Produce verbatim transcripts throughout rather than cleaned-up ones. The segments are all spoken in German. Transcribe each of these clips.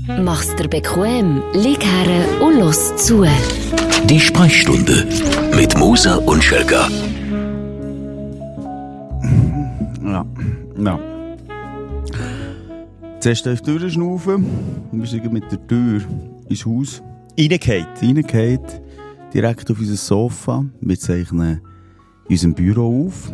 Mach's dir bequem, lieg her und los zu. Die Sprechstunde mit Musa und Schelka. Ja, ja. Zuerst tief durchschnaufen und wir sind mit der Tür ins Haus. Reingefallen. Reingefallen, direkt auf unser Sofa. Wir zeichnen in unserem Büro auf.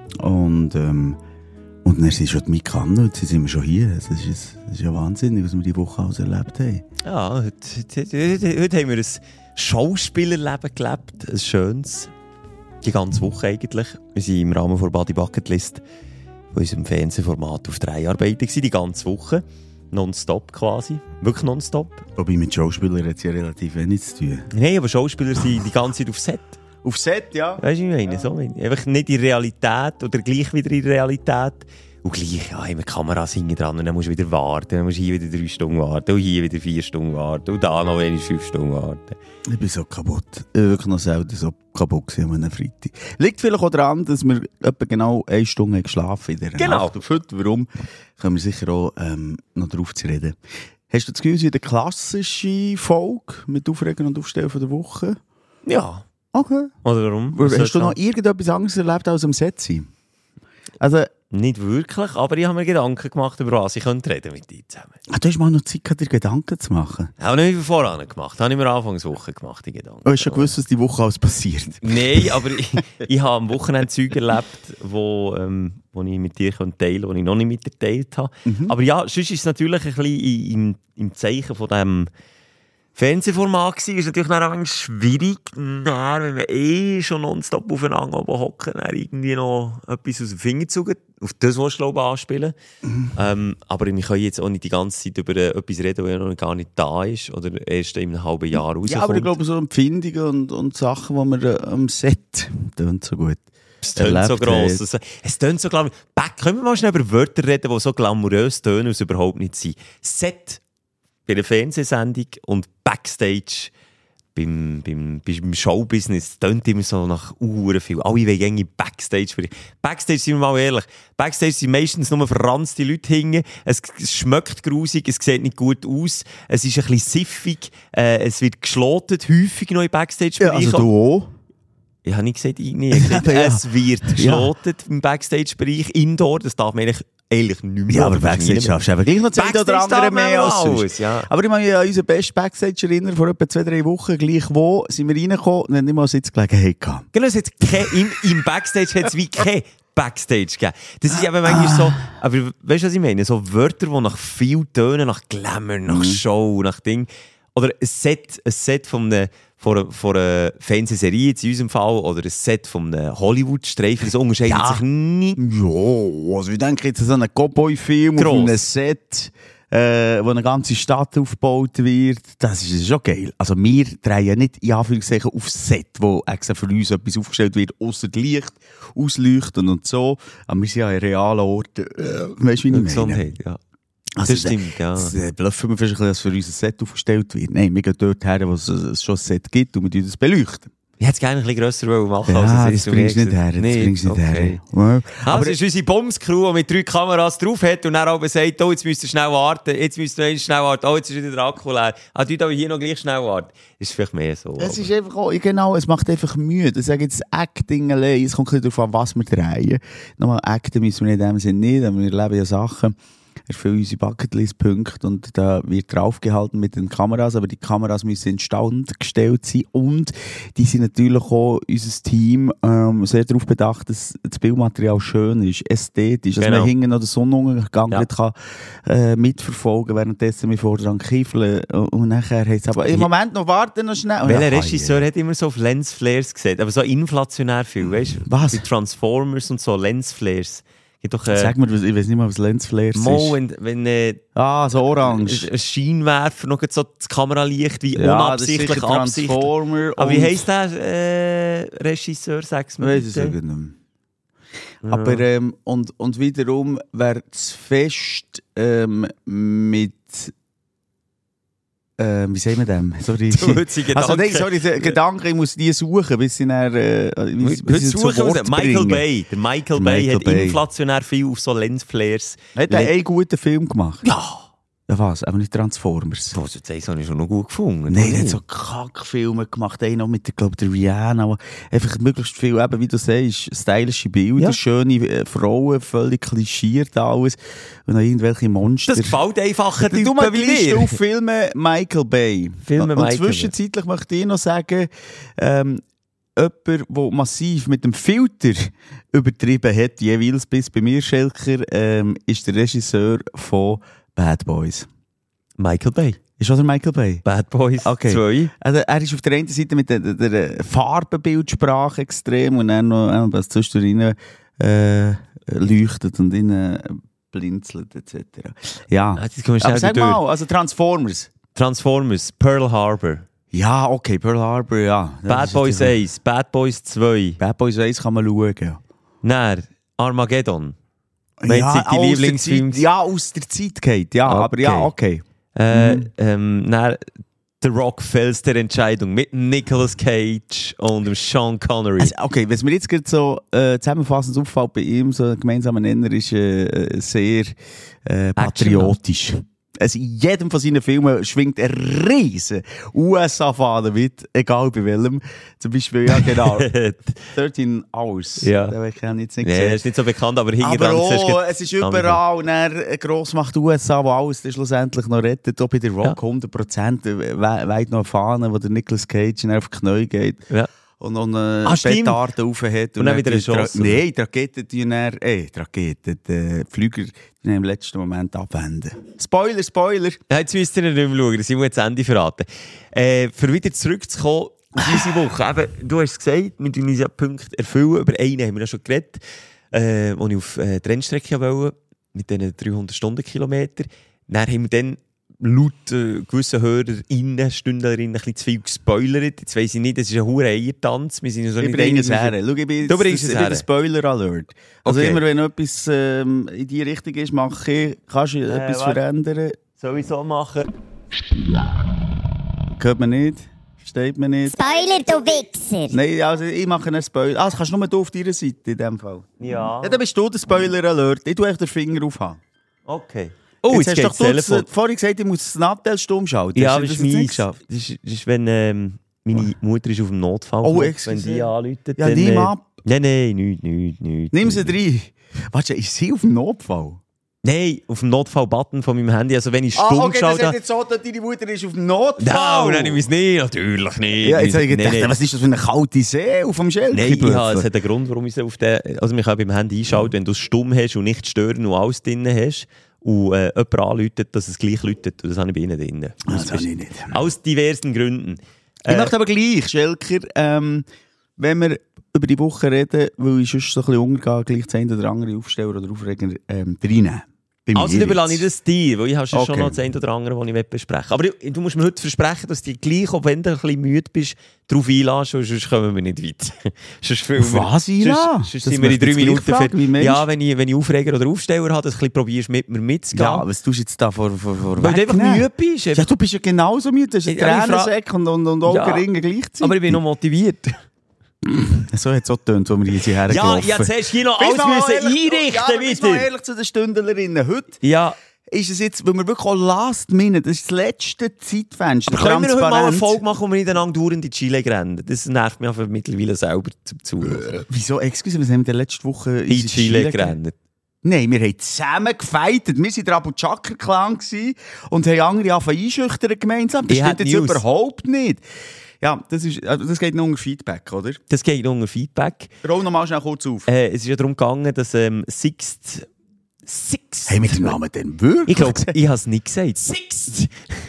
Und, ähm, und dann sind schon die Mika an und jetzt sind wir schon hier. Das ist, das ist ja wahnsinnig, was wir diese Woche alles erlebt haben. Ja, heute, heute, heute, heute haben wir ein Schauspielerleben gelebt. Ein schönes. Die ganze Woche eigentlich. Wir sind im Rahmen der Body Bucketlist von unserem Fernsehformat auf drei Arbeiten gewesen, die ganze Woche. Nonstop quasi. Wirklich nonstop. Wobei mit Schauspielern hat es ja relativ wenig zu tun. Nein, aber Schauspieler sind die ganze Zeit auf Set. Auf Set, ja. Weißt du, wie ich meine? So, einfach nicht in Realität oder gleich wieder in Realität. Und gleich, ja, haben wir Kameras hinten dran und dann musst du wieder warten. Dann musst du hier wieder drei Stunden warten und hier wieder vier Stunden warten und da noch wenigstens fünf Stunden warten. Ich bin so kaputt. Ich bin wirklich noch selten so kaputt gewesen an einem Freitag. Liegt vielleicht auch daran, dass wir etwa genau eine Stunde geschlafen in dieser Genau. Nacht. Und heute, warum, können wir sicher auch ähm, noch darauf zu reden. Hast du das Gefühl, es ist eine klassische Folge mit Aufregen und Aufstellen von der Woche? Ja. Okay. Oder warum? Hast du noch irgendetwas anderes erlebt als am Set sein? Also, nicht wirklich, aber ich habe mir Gedanken gemacht, über was ich könnte reden mit dir zusammen. ah, du hast mal noch Zeit gehabt, dir Gedanken zu machen. Habe nicht wie voran gemacht, habe ich mir Anfangswoche gemacht, die Gedanken. Du hast schon gewusst, was die Woche alles passiert. Nein, aber ich, ich habe am Wochenende Zeug erlebt, wo, ähm, wo ich mit dir teilen konnte, die ich noch nicht mit dir geteilt habe. Mhm. Aber ja, sonst ist es natürlich ein bisschen im, im Zeichen von diesem Fernsehformat gewesen. Ist natürlich dann auch schwierig, dann, wenn wir eh schon nonstop aufeinander oben hocken, dann irgendwie noch etwas aus dem Finger zugen. Auf das willst du, glaube ich, anspielen. Mhm. Ähm, aber wir können jetzt auch nicht die ganze Zeit über äh, etwas reden, das ja noch gar nicht da ist oder erst in einem halben Jahr rauskommt. Ja, aber ich glaube, so Empfindungen und, und Sachen, die man äh, am Set tönt so gut. Es tönt so gross. Es, es tönt so glamourös. Können wir mal schnell über Wörter reden, die so glamourös tönen, es überhaupt nicht sind? Set bei einer Fernsehsendung und Backstage beim, beim, beim Showbusiness tönt immer so nach Uhren viel. Alle wollen irgendwie Backstage. Backstage, sind wir mal ehrlich, Backstage sind meistens nur verranzte Leute hingen. Es, es schmeckt grusig, es sieht nicht gut aus, es ist ein bisschen siffig, äh, es wird geschlotet, häufig noch im Backstage-Bereich. Ja, also du auch? Ich habe nicht gesagt, ich nicht. Gesagt, ja. Es wird geschlotet ja. im Backstage-Bereich, Indoor, das darf man eigentlich Ehrlich nicht mehr. Ja, aber Backstage schaffst du eben gleich noch zwei oder andere mehr als sonst. Ja. Aber ich meine, ja, unser bester Backstage erinnern, vor etwa zwei, drei Wochen, gleich wo, sind wir reingekommen und haben nicht mal Sitzgelegenheit gehabt. Genau, es hat kein, im, im Backstage hat es wie kein Backstage gegeben. Das ist eben manchmal ah. so, aber weißt du, was ich meine? So Wörter, die nach viel tönen, nach Glamour, nach mhm. Show, nach Ding. Oder ein Set, ein Set von einer, von, von einer Fernsehserie, in unserem Fall, oder ein Set von einem Hollywood-Streifen, das unterscheidet ja. sich nicht. Ja, also ich denke jetzt an so einen Cowboy-Film auf einem Set, äh, wo eine ganze Stadt aufgebaut wird, das ist schon geil. Also wir drehen nicht in Anführungszeichen auf Set, wo extra für uns etwas aufgestellt wird, ausser Licht, ausleuchten und so. Aber wir sind ja an realen Orten, äh, weißt du, wie ich meine? Gesundheit, ja. Also das stimmt, ja. Das bluffen wir vielleicht, dass für uns ein Set aufgestellt wird. Nein, wir gehen dort her, wo es schon ein Set gibt und wir das beleuchten. Ich hätte es gerne ein bisschen grösser machen, ja, als es das bringst du nicht her. Das bringst du nicht okay. her. Ja. Aber es ist unsere Bums-Crew, die mit drei Kameras drauf hat und dann aber sagt, oh, jetzt müsst ihr schnell warten, jetzt müsst ihr schnell warten, oh, jetzt ist wieder der Akku leer. Ah, du aber hier noch gleich schnell warten. Das ist vielleicht mehr so. Es ist einfach auch, genau, es macht einfach müde. Ich sage jetzt Acting allein, es kommt ein bisschen darauf an, was wir drehen. Nochmal, Acten müssen wir in dem Sinne nicht, aber wir leben ja Sachen. Erfüllen unsere Bucketlist-Punkte und da wird draufgehalten mit den Kameras, aber die Kameras müssen instand gestellt sein und die sind natürlich auch unser Team ähm, sehr darauf bedacht, dass das Bildmaterial schön ist, ästhetisch, dass genau. man hinten noch den Sonnenuntergang ja. kann, äh, mitverfolgen, währenddessen wir vorher kiefeln und nachher heißt es aber im Moment noch warten noch schnell. Welcher Regisseur ja. hat immer so auf Lensflares gesehen, aber so inflationär viel, weißt du? Was? Mit Transformers und so Lensflares. Doch, äh, Sag mir, ich weiß nicht mal, was Lensflares ist. Wenn, wenn äh, ah, so orange. Ein Scheinwerfer noch so das Kameralicht, wie ja, unabsichtlich, das ist absichtlich. Transformer. Aber wie heisst der äh, Regisseur, sag's mir bitte? Weiss ich nicht mehr. Ja. Aber, ähm, und, und wiederum wäre es fest ähm, mit... Äh, wie sagen wir dem? Sorry. Also, nein, sorry, Gedanken, ich muss die suchen, bis sie dann, äh, bis, bis sie zu Wort Michael Bay. Der Michael, Michael Bay hat Bay. inflationär viel auf so Lensflares. Hat er einen guten Film gemacht? Ja. Ja was, aber nicht Transformers. Boah, das habe ich schon noch gut gefunden. Nein, er hat so Kackfilme gemacht, einen noch mit der, glaub, der Rihanna, wo einfach möglichst viel, eben, wie du sagst, stylische Bilder, Ja. schöne äh, Frauen, völlig klischiert alles und dann irgendwelche Monster. Das gefällt einfacher Du Typen mal wie gleich mir. auf Filme Michael Bay. Filme und Michael Bay. zwischenzeitlich möchte ich noch sagen, ähm, jemand, der massiv mit dem Filter übertrieben hat, jeweils bis bei mir, Schelker, ähm, ist der Regisseur von Bad Boys. Michael Bay. Ist das der Michael Bay? Bad Boys Okay. zwei. Also er ist auf der einen Seite mit der, der, der Farbenbildsprache extrem und dann noch äh, was zwischendrin äh, leuchtet und innen blinzelt et cetera. Ja, Ah, jetzt kommen wir schnell aber sag durch. mal, also Transformers. Transformers, Pearl Harbor, Ja, okay, Pearl Harbor, ja. Das Bad ist Boys jetzt- eins, Bad Boys zwei, Bad Boys eins kann man schauen. dann Armageddon. Wenn ja, jetzt die aus der Lieblingsfilme- Zeit- Ja, aus der Zeit geht, ja, aber ja, okay. Äh, Mhm. ähm, dann The Rock fällt der Entscheidung mit Nicolas Cage und dem Sean Connery. Also, okay, was mir jetzt gerade so äh, zusammenfassend auffällt bei ihm, so ein gemeinsamer Nenner ist äh, äh, sehr äh, patriotisch. Also in jedem von seinen Filmen schwingt ein riesen U S A-Fahne mit, egal bei welchem. Zum Beispiel, ja genau, dreizehn Hours. Ja. Den habe ich jetzt nicht Nee, gesehen. das ist nicht so bekannt, aber hinten Aber dran auch, siehst du es ist überall und dann eine Grossmacht U S A, die alles dann schlussendlich noch rettet. Auch bei der Rock Ja. hundert Prozent we weit noch eine Fahne, wo der Nicolas Cage dann auf die Knie geht. Ja. Und noch eine Ah, stimmt. Petarde rauf hat. Und dann wieder die eine Chance. Tra- Nein, die Raketen, die dann, ey, die Raketen, die Flüger, die dann im letzten Moment abwenden. Spoiler, Spoiler! Ja, jetzt müsst ihr nicht mehr schauen, das muss jetzt das Ende verraten. Äh, für wieder zurückzukommen auf unsere Woche. Eben, du hast es gesagt, wir tun uns ja Punkte erfüllen. Über einen haben wir ja schon geredet, äh, wo ich auf äh, die Rennstrecke wollte, mit diesen dreihundert Stundenkilometern. Dann haben wir dann laut äh, gewissen HörerInnen, Stündlerinnen ein bisschen zu viel gespoilert. Jetzt weiss ich nicht, das ist ein hoher Eiertanz. Wir sind ja so Ich nicht bringe es einig, wie her. Schau, ich bin Du jetzt, bringst das es ist wieder her. Spoiler-Alert. Also Okay. immer, wenn etwas ähm, in die Richtung ist, mache ich, kannst du etwas warte. verändern. sowieso machen. Hört man nicht? Versteht man nicht? Spoiler, du Wichser! Nein, also ich mache einen Spoiler. Ah, das kannst du nur du auf deiner Seite in dem Fall. Ja. Ja, dann bist du der Spoiler-Alert. Ich tue echt den Finger aufhaben. Okay. Oh, jetzt, hast geht doch das du Telefon. das, vorhin gesagt, ich muss das Nattel stumm schalten. Ja, Hast aber du das ist jetzt nicht mies. geschafft? Das ist, das ist, wenn ähm, meine Mutter ist auf dem Notfall. Oh, wenn excuse. die anruft. Ja, dann, nimm äh, ab. Nein, nein, nichts, nichts, nichts. Nimm sie rein. Warte, ist sie auf dem Notfall? Nein, auf dem Notfall-Button von meinem Handy. Also wenn ich stumm Ah, okay, das schalte. hat jetzt so, dass deine Mutter ist auf dem Notfall. Nein, dann nehme ich es nicht. Natürlich nicht. Ja, jetzt habe ich Nein, gedacht, nein. was ist das für eine kalte See auf dem Schelke? Nein, plötzlich? ja, es hat einen Grund, warum ich es auf den... Also man kann beim Handy einschalten, wenn du es stumm hast und nicht stören und alles drin hast und äh, jemand anläutet, dass es gleich läutet. Und das habe ich bei ihnen drin. Ah, das habe ich nicht. Aus diversen Gründen. Ich möchte aber gleich, Schelker, ähm, wenn wir über die Woche reden, weil ich sonst so ein bisschen untergehe, gleich das eine oder andere Aufsteller oder Aufreger ähm, reinnehmen. Bei Also mir dann überlasse jetzt. ich das dir, weil ich habe schon Okay. noch das eine oder andere, das ich besprechen will. Aber du, du musst mir heute versprechen, dass du dich gleich, auch wenn du ein bisschen müde bist, darauf einlässt, weil sonst kommen wir nicht weiter. sonst filmen Auf wir- was einlassen? Sonst, sonst Das sind wir in möchte drei ich jetzt Minuten gleich fragen, wie fertig. meinst Ja, wenn ich, wenn ich Aufreger oder Aufsteller habe, dass du ein bisschen probierst, mit mir mitzugehen. Ja, was tust du jetzt da vor, vor, vor weil du einfach wegnehmen? müde bist. Ja, du bist ja genauso müde. Du hast einen Ja, ich fra- Tränensäck und, und, und Augenringe gleichzeitig. aber ich bin noch motiviert. So hat es auch getönt, als wir hier sind Ja, hergelaufen. ich hätte hier noch Bist alles mal müssen ehrlich- einrichten ja, aber bist mal wieder. ehrlich zu den Stündlerinnen. Heute Ja, ist es jetzt, weil wir wirklich auch Last Minute, das ist das letzte Zeitfenster, aber können wir heute mal eine transparent. Folge machen, wo wir miteinander durch in die Chile rennen? Das nervt mich einfach mittlerweile selber zum Zuhören. Wieso, excuse, was haben wir in der letzten Woche In die Chile gerannt. Nein, wir haben zusammen gefeitet. Wir waren der Abu Chakra Clan und haben andere angefangen einschüchtern gemeinsam. Das Ich stimmt hab jetzt News. überhaupt nicht. Ja, das, ist, also das geht noch unter Feedback, oder? Das geht unter Feedback. Roll noch mal schnell kurz auf. Äh, es ist ja darum gegangen, dass ähm, Sixt... Sixt... Haben wir den Namen denn wirklich Ich glaube, gesagt? ich habe es nicht gesagt. Sixt!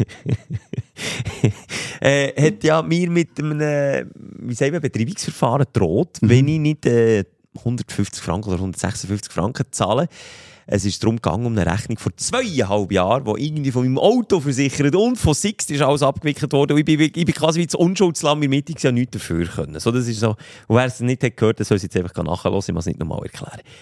äh, hat ja mir mit einem, äh, wie sagen wir, Betreibungsverfahren gedroht, Mhm. wenn ich nicht äh, hundertfünfzig Franken oder hundertsechsundfünfzig Franken zahle. Es ist darum gegangen, um eine Rechnung vor zweieinhalb Jahren, die irgendwie von meinem Auto versichert und von Sixt ist alles abgewickelt worden. Und ich bin, ich bin quasi wie das Unschuldslamm in der Mitte, ich ja nichts dafür können. So, das ist so, und wer es nicht hat gehört, der soll es jetzt einfach nachhören, ich muss es nicht nochmal erklären.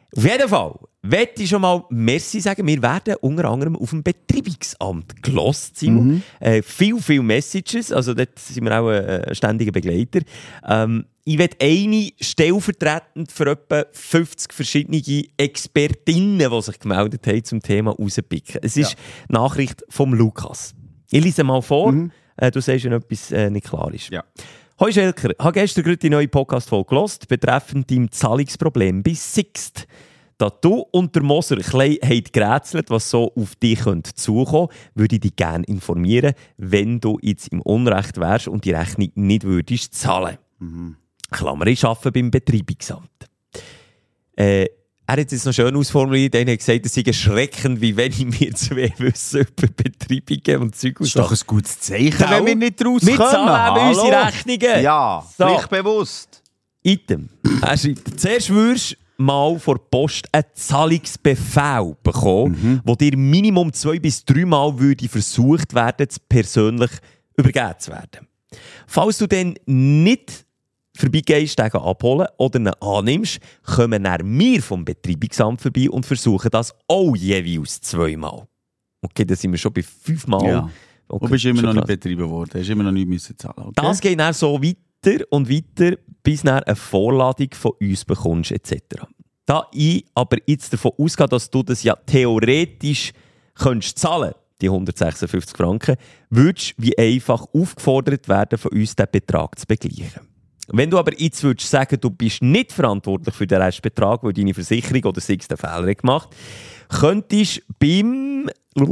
Auf jeden Fall möchte ich schon mal Merci sagen. Wir werden unter anderem auf dem Betreibungsamt gelost, Simon. Mhm. Äh, viel, viel Messages. Also dort sind wir auch ein ständiger Begleiter. Ähm, ich werde eine stellvertretend für etwa fünfzig verschiedene Expertinnen, die sich gemeldet haben, zum Thema rauspicken. Es ist ja. die Nachricht vom Lukas. Ich lese mal vor. Mhm. Äh, du sagst, wenn etwas äh, nicht klar ist. Ja. Hoi Schelker, ich habe gestern gerade die neue Podcast-Folge gehört, betreffend dein Zahlungsproblem bei Sixt. Da du und der Moser klein habt gerätselt, was so auf dich zukommen könnte, würde ich dich gerne informieren, wenn du jetzt im Unrecht wärst und die Rechnung nicht würdest zahlen. Mhm. Klammer, ich arbeite beim Betreibungsamt. Äh, Er hat es noch schön ausformuliert, er hat gesagt, es sei erschreckend, wie wenig wir zwei wissen über Betreibungen und Zeug. Das ist doch ein gutes Zeichen, wenn wir nicht rauskommen. Wir zahlen unsere Rechnungen. Ja, so. Pflichtbewusst. Item. Er schreibt, zuerst würdest mal vor der Post einen Zahlungsbefehl bekommen, mhm. wo dir Minimum zwei bis drei Mal würde versucht werden, persönlich übergeben zu werden. Falls du dann nicht vorbeigehst, den abholen oder ihn annimmst, kommen dann wir vom Betreibungsamt vorbei und versuchen das auch jeweils zweimal. Okay, da sind wir schon bei fünfmal. Ja. Okay, du bist immer noch nicht betrieben worden, hast immer noch nicht müssen zahlen. Okay. Das geht dann so weiter und weiter, bis du eine Vorladung von uns bekommst et cetera. Da ich aber jetzt davon ausgehe, dass du das ja theoretisch könntest zahlen, die hundertsechsundfünfzig Franken, würdest du wie einfach aufgefordert werden, von uns diesen Betrag zu begleichen. Wenn du aber jetzt würdest sagen, du bist nicht verantwortlich für den Restbetrag, weil deine Versicherung oder sechs den Fehler gemacht hat, könntest beim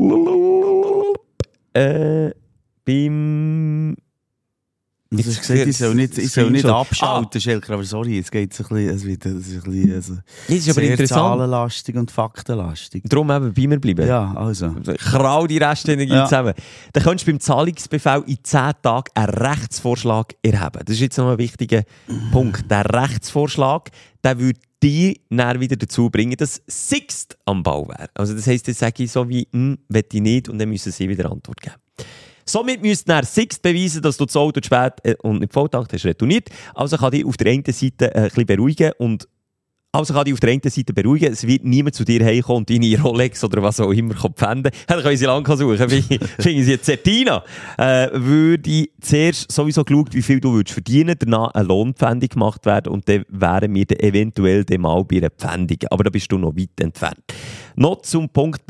äh, beim Also ich gesagt, ich soll nicht, ich soll nicht abschalten, ah. Schelker, aber sorry, jetzt geht es ein bisschen, es wird, es ist ein bisschen also das ist aber sehr interessant. Zahlenlastig und faktenlastig. Darum eben bei mir bleiben. Ja, also. Krall die Restenergie ja. zusammen. Dann könntest du beim Zahlungsbefehl in zehn Tagen einen Rechtsvorschlag erheben. Das ist jetzt noch ein wichtiger mhm. Punkt. Der Rechtsvorschlag, der würde die dann wieder dazu bringen, dass Sixt am Bau wäre. Also das heisst, jetzt sage ich so wie, hm, will ich nicht, und dann müssen sie wieder Antwort geben. Somit müsste dann Sixt beweisen, dass du das Auto zu spät äh, und nicht volltankt hast retourniert. Also kann dich auf der einen Seite äh, ein bisschen beruhigen und Also kann ich auf der einen Seite beruhigen, es wird niemand zu dir heimkommen und deine Rolex oder was auch immer pfänden. Dann können sie lange suchen. Finden sie eine Zertina. Äh, würde ich zuerst sowieso geschaut, wie viel du würdest verdienen, danach eine Lohnpfändung gemacht werden und dann wären wir dann eventuell dann mal bei einer Pfändung. Aber da bist du noch weit entfernt. Noch zum Punkt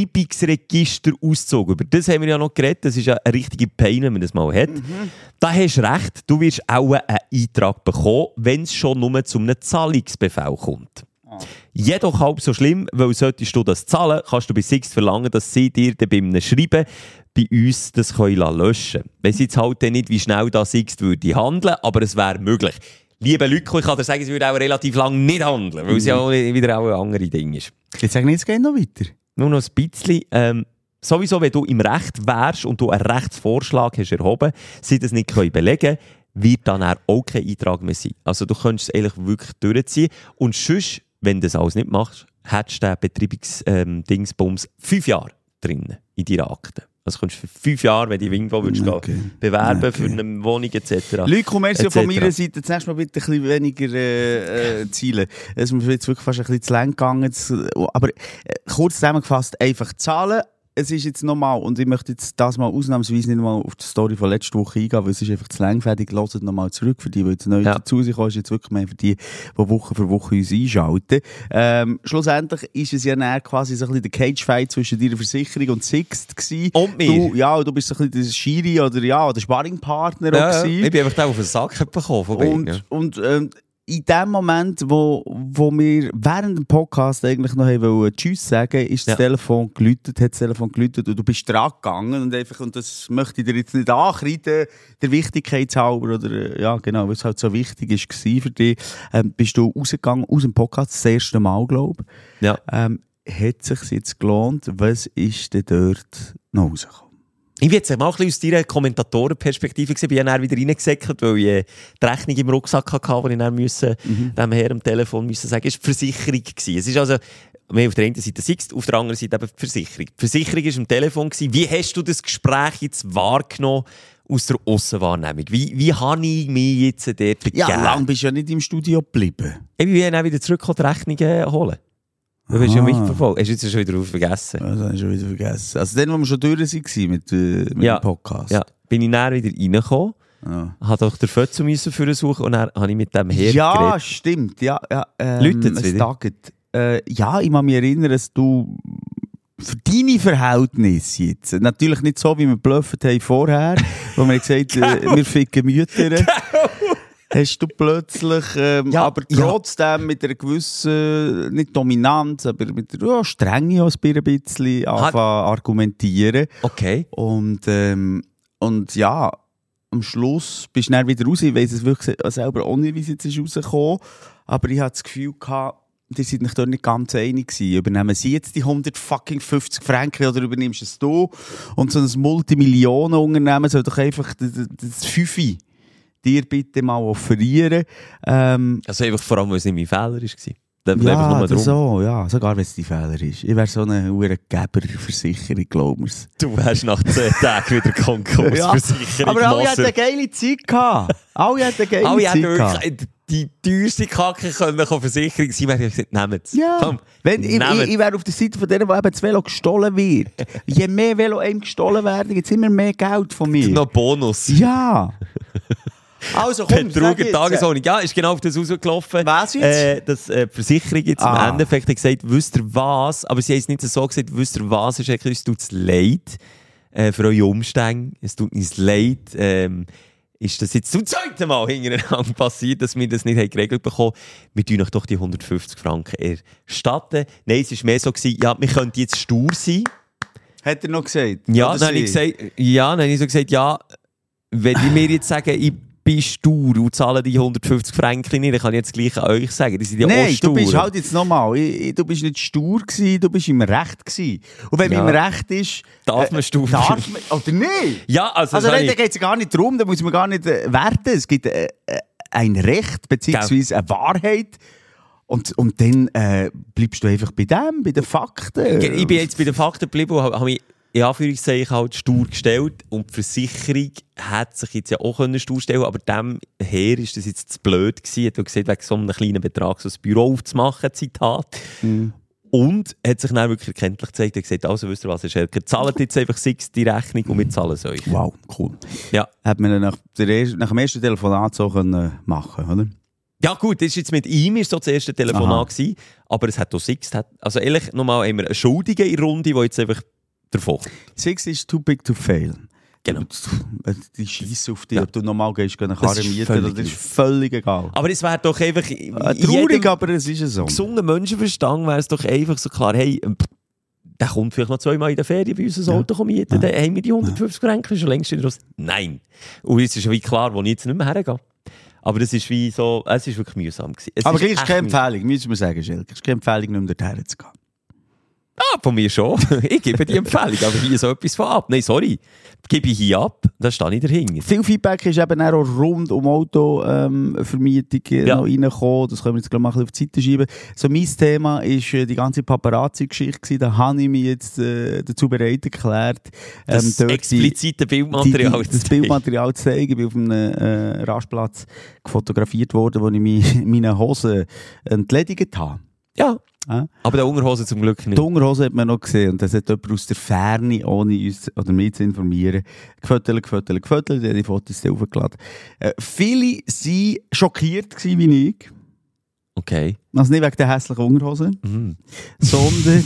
Betreibungsregisterauszug. Über das haben wir ja noch geredet. Das ist ja eine richtige Pain, wenn man das mal hat. Mhm. Da hast du recht. Du wirst auch einen Eintrag bekommen, wenn es schon nur zu einem Zahlungsbefehl kommt. Oh. Jedoch halb so schlimm, weil solltest du das zahlen, kannst du bei Sixt verlangen, dass sie dir dann beim Schreiben bei uns das können löschen können. Weiss jetzt halt nicht, wie schnell das Sixt würde handeln, aber es wäre möglich. Liebe Leute, ich kann dir sagen, es würde auch relativ lange nicht handeln, weil es ja auch wieder auch ein anderes Ding ist. Jetzt sagen wir, es geht noch weiter. Nur noch ein bisschen. Ähm, sowieso, wenn du im Recht wärst und du einen Rechtsvorschlag hast erhoben, sie das nicht können belegen können, wird dann auch kein Eintrag mehr sein. Also du könntest es eigentlich wirklich durchziehen. Und sonst, wenn du das alles nicht machst, hättest du den Betreibungsdingsbums ähm, fünf Jahre drin in deiner Akte. Also könntest du für fünf Jahre, wenn du irgendwo willst, okay. bewerben okay. für eine Wohnung et cetera. Leute, komm merci von meiner Seite. Zuerst mal bitte ein bisschen weniger äh, äh, Ziele. Es ist mir jetzt wirklich fast ein bisschen zu lang gegangen. Aber äh, kurz zusammengefasst, einfach zahlen. Es ist jetzt nochmal, und ich möchte jetzt das mal ausnahmsweise nicht mal auf die Story von letzter Woche eingehen, weil es ist einfach zu langfertig. Hört nochmal zurück für die, die jetzt neu ja. dazu sind. Ist jetzt wirklich mehr für die, die Woche für Woche uns einschalten. Ähm, schlussendlich ist es ja näher quasi so ein bisschen der Cage-Fight zwischen deiner Versicherung und Sixt gewesen. Und mir. Du, ja, du bist so ein bisschen der Schiri oder ja, der Sparringpartner ja, auch gewesen. Ich bin einfach auf den Sack bekommen von und, ja. und ähm, in dem Moment, wo, wo wir während dem Podcast eigentlich noch wollen, Tschüss sagen, ist das ja. Telefon geläutet, hat das Telefon geläutet und du bist dran gegangen und einfach, und das möchte ich dir jetzt nicht ankreiden, der Wichtigkeitshalber oder, ja genau, weil es halt so wichtig ist für dich, ähm, bist du rausgegangen aus dem Podcast, das erste Mal, glaube ich. Ja. Ähm, hat es sich jetzt gelohnt? Was ist denn dort noch rausgekommen? Ich bin jetzt mal ein bisschen aus deiner Kommentatorenperspektive gesehen, bin ja dann wieder reingesäckelt, weil ich die Rechnung im Rucksack hatte, die ich dann müssen, mhm. dem Herrn am Telefon müssen sagen, es war die Versicherung gewesen. Es ist also, wir auf der einen Seite Sixt, auf der anderen Seite eben die Versicherung. Die Versicherung war am Telefon gewesen. Wie hast du das Gespräch jetzt wahrgenommen aus der Aussenwahrnehmung? Wie, wie habe ich mich jetzt dort begeben? Ja, lang bist du ja nicht im Studio geblieben. Ich bin dann wieder zurückgekommen, die Rechnungen holen. Du bist ja Ah. mitverfolgt. Hast du jetzt schon wieder vergessen? Das habe ich schon wieder vergessen. Also dann, wo wir schon durch waren mit, äh, mit Ja. dem Podcast. Ja. Bin ich dann wieder reingekommen, Ja. habe doch den Fötzel müssen für suchen und dann habe ich mit dem Herr Ja, geredet. stimmt. Ja, ja, ähm, Läutet's es wieder? tagt. Äh, ja, ich kann mich erinnern, dass du für deine Verhältnisse jetzt, natürlich nicht so, wie wir bluffet haben vorher, wo wir gesagt haben, äh, wir ficken Mütter, hast du plötzlich, ähm, Ja, aber ja. trotzdem mit einer gewissen, nicht Dominanz, aber mit einer ja, Strenge auch ein bisschen anfangen argumentieren. Okay. Und, ähm, und ja, am Schluss bist du dann wieder raus. Ich weiss es wirklich selber auch nicht, wie es jetzt ist rausgekommen. Aber ich hatte das Gefühl gehabt, ihr seid euch dort nicht ganz einig gewesen. Übernehmen sie jetzt die hundertfünfzig Franken oder übernimmst es du? Und so ein Multimillionenunternehmen soll doch einfach das, das Fünfi dir bitte mal offerieren. Ähm, Also einfach vor allem, weil es nicht mein Fehler war. Da einfach ja, nur das drum. so, ja, sogar wenn es dein Fehler ist. Ich wäre so eine hure Geberversicherung, glaub mir's. Du hast nach zehn Tagen wieder Konkursversicherung aber alle hatten Moser. eine geile Zeit gehabt. Alle hatten eine geile Alle Zeit hätten gehabt. wirklich die teuerste Kacke können von Versicherung sein, wenn ich gesagt nehmt es. Ja, Komm, wenn, ich, nehmt ich, ich wäre auf der Seite von denen, wo eben das Velo gestohlen wird. Je mehr Velo einem gestohlen werden, gibt es immer mehr Geld von mir. noch Bonus. Ja. Also komm, sag Betrug jetzt. Tagesordnung. Ja, ist genau auf das rausgelaufen. Was jetzt? Äh, dass äh, die Versicherung jetzt Ah. im Endeffekt hat gesagt, wisst ihr was? Aber sie haben es nicht so gesagt, wisst ihr was? Es ist eigentlich, es tut leid äh, für eure Umstände. Es tut uns leid. Ähm, ist das jetzt zum zweiten Mal hintereinander passiert, dass wir das nicht haben geregelt bekommen? Wir tun euch doch die hundertfünfzig Franken erstatten. Nein, es war mehr so gewesen, ja, wir könnten jetzt stur sein. Hat er noch gesagt? Ja, Oder dann habe ich sie? gesagt, ja, dann habe ich so gesagt, ja, wenn die mir jetzt sagen, ich bin stur und zahle die hundertfünfzig Franken nicht, dann kann ich jetzt gleich an euch sagen, die sind ja auch Nein, stur. du bist halt jetzt nochmal, du bist nicht stur gewesen, du bist im Recht gewesen. Und wenn Ja. man im Recht ist... Darf man stur Darf sein? man, oder nicht? Ja, also, Also das nein, habe da ich- geht es gar nicht darum, da muss man gar nicht äh, werten. Es gibt äh, äh, ein Recht, beziehungsweise eine Wahrheit. Und, und dann äh, bleibst du einfach bei dem, bei den Fakten. ich bin jetzt bei den Fakten geblieben und habe mich in Anführungszeichen halt stur gestellt und die Versicherung hat sich jetzt ja auch können stur stellen, aber dem her ist das jetzt zu blöd gewesen. Er hat gesagt, wegen so einem kleinen Betrag so ein Büro aufzumachen, Zitat. Mhm. Und hat sich dann wirklich erkenntlich gezeigt, er hat gesagt, also wisst ihr was, Herr Schelker, zahlt jetzt einfach sechs die Rechnung und wir zahlen es euch. Wow, cool. Ja. Hat man nach, der ersten, nach dem ersten Telefonat so können machen, oder? Ja gut, das ist jetzt mit ihm ist so das erste Aha. Telefonat gewesen, aber es hat auch Six. Hat, also ehrlich, nochmal haben wir einen Schuldigen in der Runde, der jetzt einfach davon. Six is too big to fail. Genau. Die schießen auf dich, Ja. ob du normal gehst, gehen eine Das Karre ist mieten, völlig das ist völlig egal. Aber es wäre doch einfach... Äh, traurig, aber es ist so. gesunden Menschenverstand wäre es doch einfach so klar, hey, ähm, der kommt vielleicht noch zweimal in der Ferien bei uns ein Auto ja. mieten, Ja. dann haben wir die hundertfünfzig Franken schon längst wieder raus. Nein. Und jetzt ist wie klar, wo ich jetzt nicht mehr hergehe. Aber das ist wie so, es ist wirklich mühsam gewesen. Es Aber ist gleich ist echt keine mühsam. Empfehlung, müssen wir sagen, Schelker. Es ist keine Empfehlung, nicht mehr dorthin zu gehen. Ah, von mir schon. Ich gebe die Empfehlung, aber hier so etwas von ab. Nein, sorry. Gebe ich hier ab, da stehe ich dahinter. Viel Feedback ist eben auch rund um Autovermietung ähm, Ja. noch reingekommen. Das können wir jetzt gleich mal ein bisschen auf die Seite schieben. So, mein Thema ist äh, die ganze Paparazzi-Geschichte gewesen. Da habe ich mich jetzt äh, dazu bereit erklärt, Das dort die- explizite die, Bildmaterial die, zu das zeigen. Bildmaterial zu zeigen. Ich bin auf einem äh, Rastplatz fotografiert worden, wo ich mich meine Hosen entledigt habe. Ja, Ja. aber der Unterhose zum Glück nicht. Die Unterhose hat man noch gesehen und das hat jemand aus der Ferne, ohne uns oder mich zu informieren, gefüttert, gefüttert, gefüttert, die Fotos dann hochgeladen. Äh, viele waren schockiert gewesen, wie ich. Okay. Also nicht wegen der hässlichen Unterhose, Mhm. sondern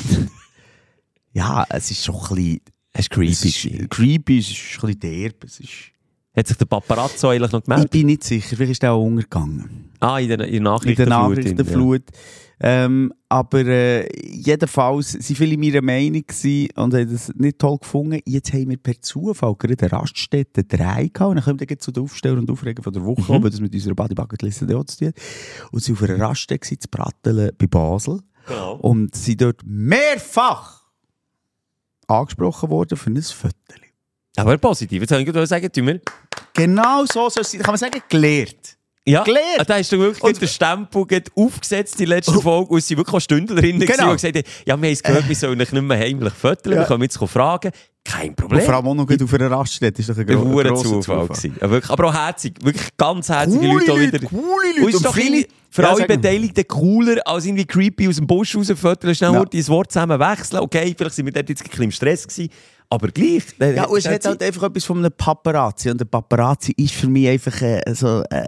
ja, es ist schon ein bisschen Es ist creepy. es ist creepy, es ist ein bisschen derb. Es ist, Hat sich der Paparazzo eigentlich noch ich gemeldet? bin nicht sicher, vielleicht ist er auch untergegangen. Ah, in der, in der In der Nachrichtenflut. Nachrichtenflut. Ähm, aber äh, jedenfalls sind viele meiner Meinung gewesen und haben das nicht toll gefunden. Jetzt haben wir per Zufall gerade eine Raststätte drei gehabt. Und dann kommen wir gleich zu den Aufsteller und Aufreger von der Woche, Mhm. mhm. weil das mit unserer Body Bucket Liste auch zu tun hat. Und sie waren auf einer Raststätte gewesen, zu Pratteln bei Basel. Ja. Genau. Und sie dort mehrfach angesprochen worden für ein Foto. Aber positiv. Jetzt wollte ich gerade sagen, tun wir. Genau so soll es sein. Kann man sagen, gelehrt. Ja, Gelernt. da hast du wirklich Und- den Stempel gerade aufgesetzt, die letzte Folge, und es sind wirklich auch Stündlerinnen, Genau. genau. die gesagt haben, ja, wir haben es gehört, wir sollen euch nicht mehr heimlich föteln, Ja. wir können jetzt fragen. Kein Problem. Und vor allem auch noch gut auf einer Raststätte. Das ist doch ein, gro- ein grosser Zufall. Zufall. Ja, wirklich. Aber auch herzig. Wirklich ganz herzige Coole Leute. auch Leute, wieder. coole Und Leute. ist Und doch viele- irgendwie für Ja, alle sag mal. Beteiligten cooler, als irgendwie creepy aus dem Busch rausfoteln, schnell Ja. ja. das Wort zusammen wechseln. Okay, vielleicht sind wir dort jetzt ein bisschen im Stress gewesen, aber gleich. Ja, und es hat halt einfach etwas von einem Paparazzi. Und der Paparazzi ist für mich einfach äh, so, äh,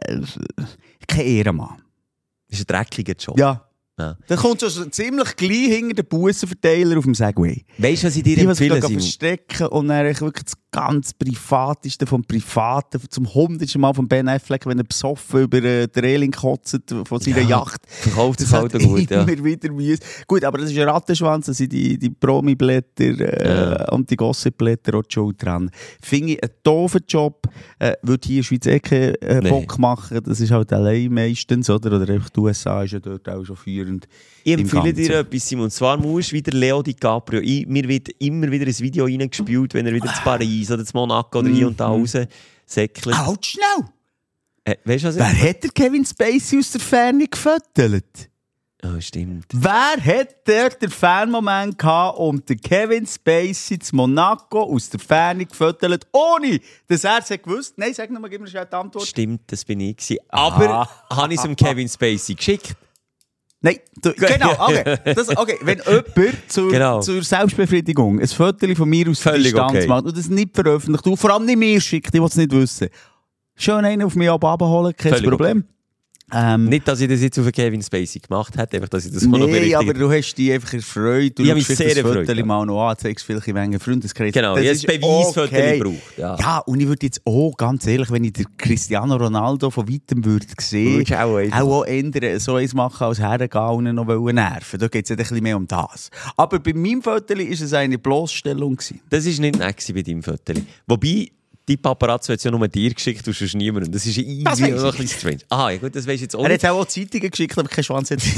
kein Ehrenmann. Das ist ein dreckiger Job. Ja. Ja. Dann kommt schon so ziemlich gleich hinter den Bussenverteiler auf dem Segway. Weißt du, was ich dir Die, die sich empfehle, da Simon? verstecken und dann eigentlich wirklich das ganz Privateste vom Privaten zum hundertsten Mal von Ben Affleck, wenn er besoffen über äh, die Reling kotzt von seiner Ja, Yacht. verkauft es Das halt hat gut, ja. immer wieder Mühe. Gut, aber das ist ein Rattenschwanz, da sind die, die Promi-Blätter äh, Ja. und die Gossip-Blätter auch schon dran. Finde ich einen doofen Job, äh, würde hier in der Schweiz eh keinen äh, Nee. Bock machen, das ist halt allein meistens, oder? Oder einfach die U S A ist ja dort auch schon führend. Ich im empfehle Ganzen. dir etwas, Simon. Und zwar musst du wieder Leo DiCaprio. Ich, mir wird immer wieder ein Video reingespielt, wenn er wieder zu Paris oder zu Monaco oder hier und da raus säckelt. Halt schnell! Äh, weißt du, was ich Wer hat der Kevin Spacey aus der Ferne gefüttert? Oh, stimmt. Wer hat dort den Fanmoment gehabt und den Kevin Spacey zu Monaco aus der Ferne gefüttert, ohne dass er es hat gewusst? Nein, sag nochmal, gib mir schnell die Antwort. Stimmt, das bin ich gewesen. Aber Aha. habe ich es dem Kevin Spacey geschickt? Nein, du, genau, okay. Das, okay. Wenn jemand zur, Genau. zur Selbstbefriedigung ein Foto von mir aus der Völlig Distanz okay. macht und das nicht veröffentlicht, und vor allem nicht mir schickt, ich will es nicht wissen, schön einen auf mich abholen, kein Völlig Problem. Ähm, Nicht, dass ich das jetzt auf den Kevin Spacey gemacht hätte, einfach, dass ich das auch noch Nee, berichtige. aber du hast dich einfach erfreut. Du Ich habe mich schaust sehr das erfreut, Foto ja. mal noch an, zeigst vielleicht in welchen Freundeskreis. Genau, Das ich habe ist ein Beweisfoto okay. gebraucht. Ja. Ja, und ich würde jetzt auch, ganz ehrlich, wenn ich den Cristiano Ronaldo von weitem würde sehen, Würdest du auch eins auch, auch ändern, so eins machen, als hergehen und ihn noch nerven. Da geht es ja ein bisschen mehr um das. Aber bei meinem Foto war es eine Bloßstellung gewesen. Das war nicht nett gewesen bei deinem Foto. Wobei, die Paparazzo hat es ja nur dir geschickt, du sonst niemandem. Das ist irgendwie Das noch weiss ein ich. bisschen strange. Ah, ja gut, das weisst du jetzt auch Er nicht. hat auch Zeitungen geschickt, aber kein Schwanz hat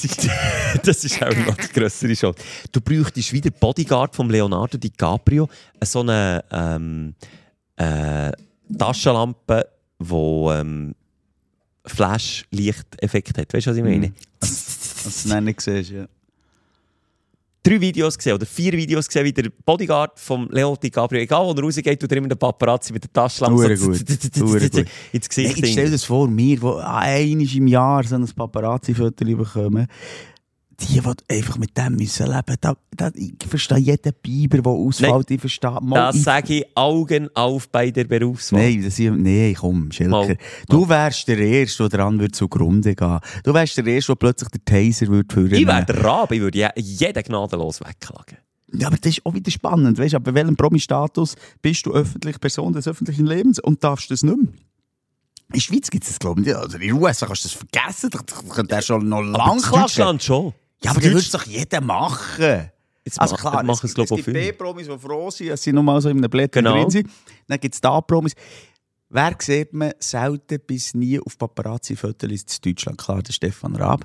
Das ist auch noch die grössere Schuld. Du bräuchtest wieder Bodyguard von Leonardo DiCaprio, so eine ähm, äh, Taschenlampe, die ähm, Flash-Lichteffekt hat. Weißt du, was ich meine? Was du nicht siehst, ja. Drei Videos gesehen oder vier Videos gesehen, wie der Bodyguard von Leo DiCaprio, egal wo er rausgeht, tut er immer den Paparazzi mit der Taschenlampe Hure so gut, hure gut. ins Hey, Gesicht. ich stell das vor, mir, die einmal im Jahr so ein Paparazzi-Foto bekommen, die, die einfach mit dem müssen leben da, da, ich verstehe jeden Biber, der ausfällt, Nein, ich verstehe mal, Das ich, sage ich Augen auf bei der Berufswahl. Nein, das ist, nee, komm, Schilker. Mal. Du wärst der Erste, der daran würde zugrunde gehen. Du wärst der Erste, der plötzlich den Taser würde führen. Ich wäre der Rabe, ich würde je- jeden gnadenlos wegklagen. Ja, aber das ist auch wieder spannend, weißt du, ab welchem Promi-Status bist du öffentliche Person des öffentlichen Lebens und darfst das nicht mehr? In der Schweiz gibt es das, glaube ich, nicht. Also in den U S A kannst du das vergessen, da könnte er schon noch lang in klagen. Deutschland schon. Ja, aber In das würde es doch jeder machen. Jetzt Also ma- klar, machen es, es, glaub es ich, gibt auch viele. B-Promis, die froh sind, dass sie noch mal so in einem Blätter Genau. drin sind. Dann gibt es da-Promis. Wer sieht man selten bis nie auf Paparazzi-Fotos in Deutschland? Klar, der Stefan Raab.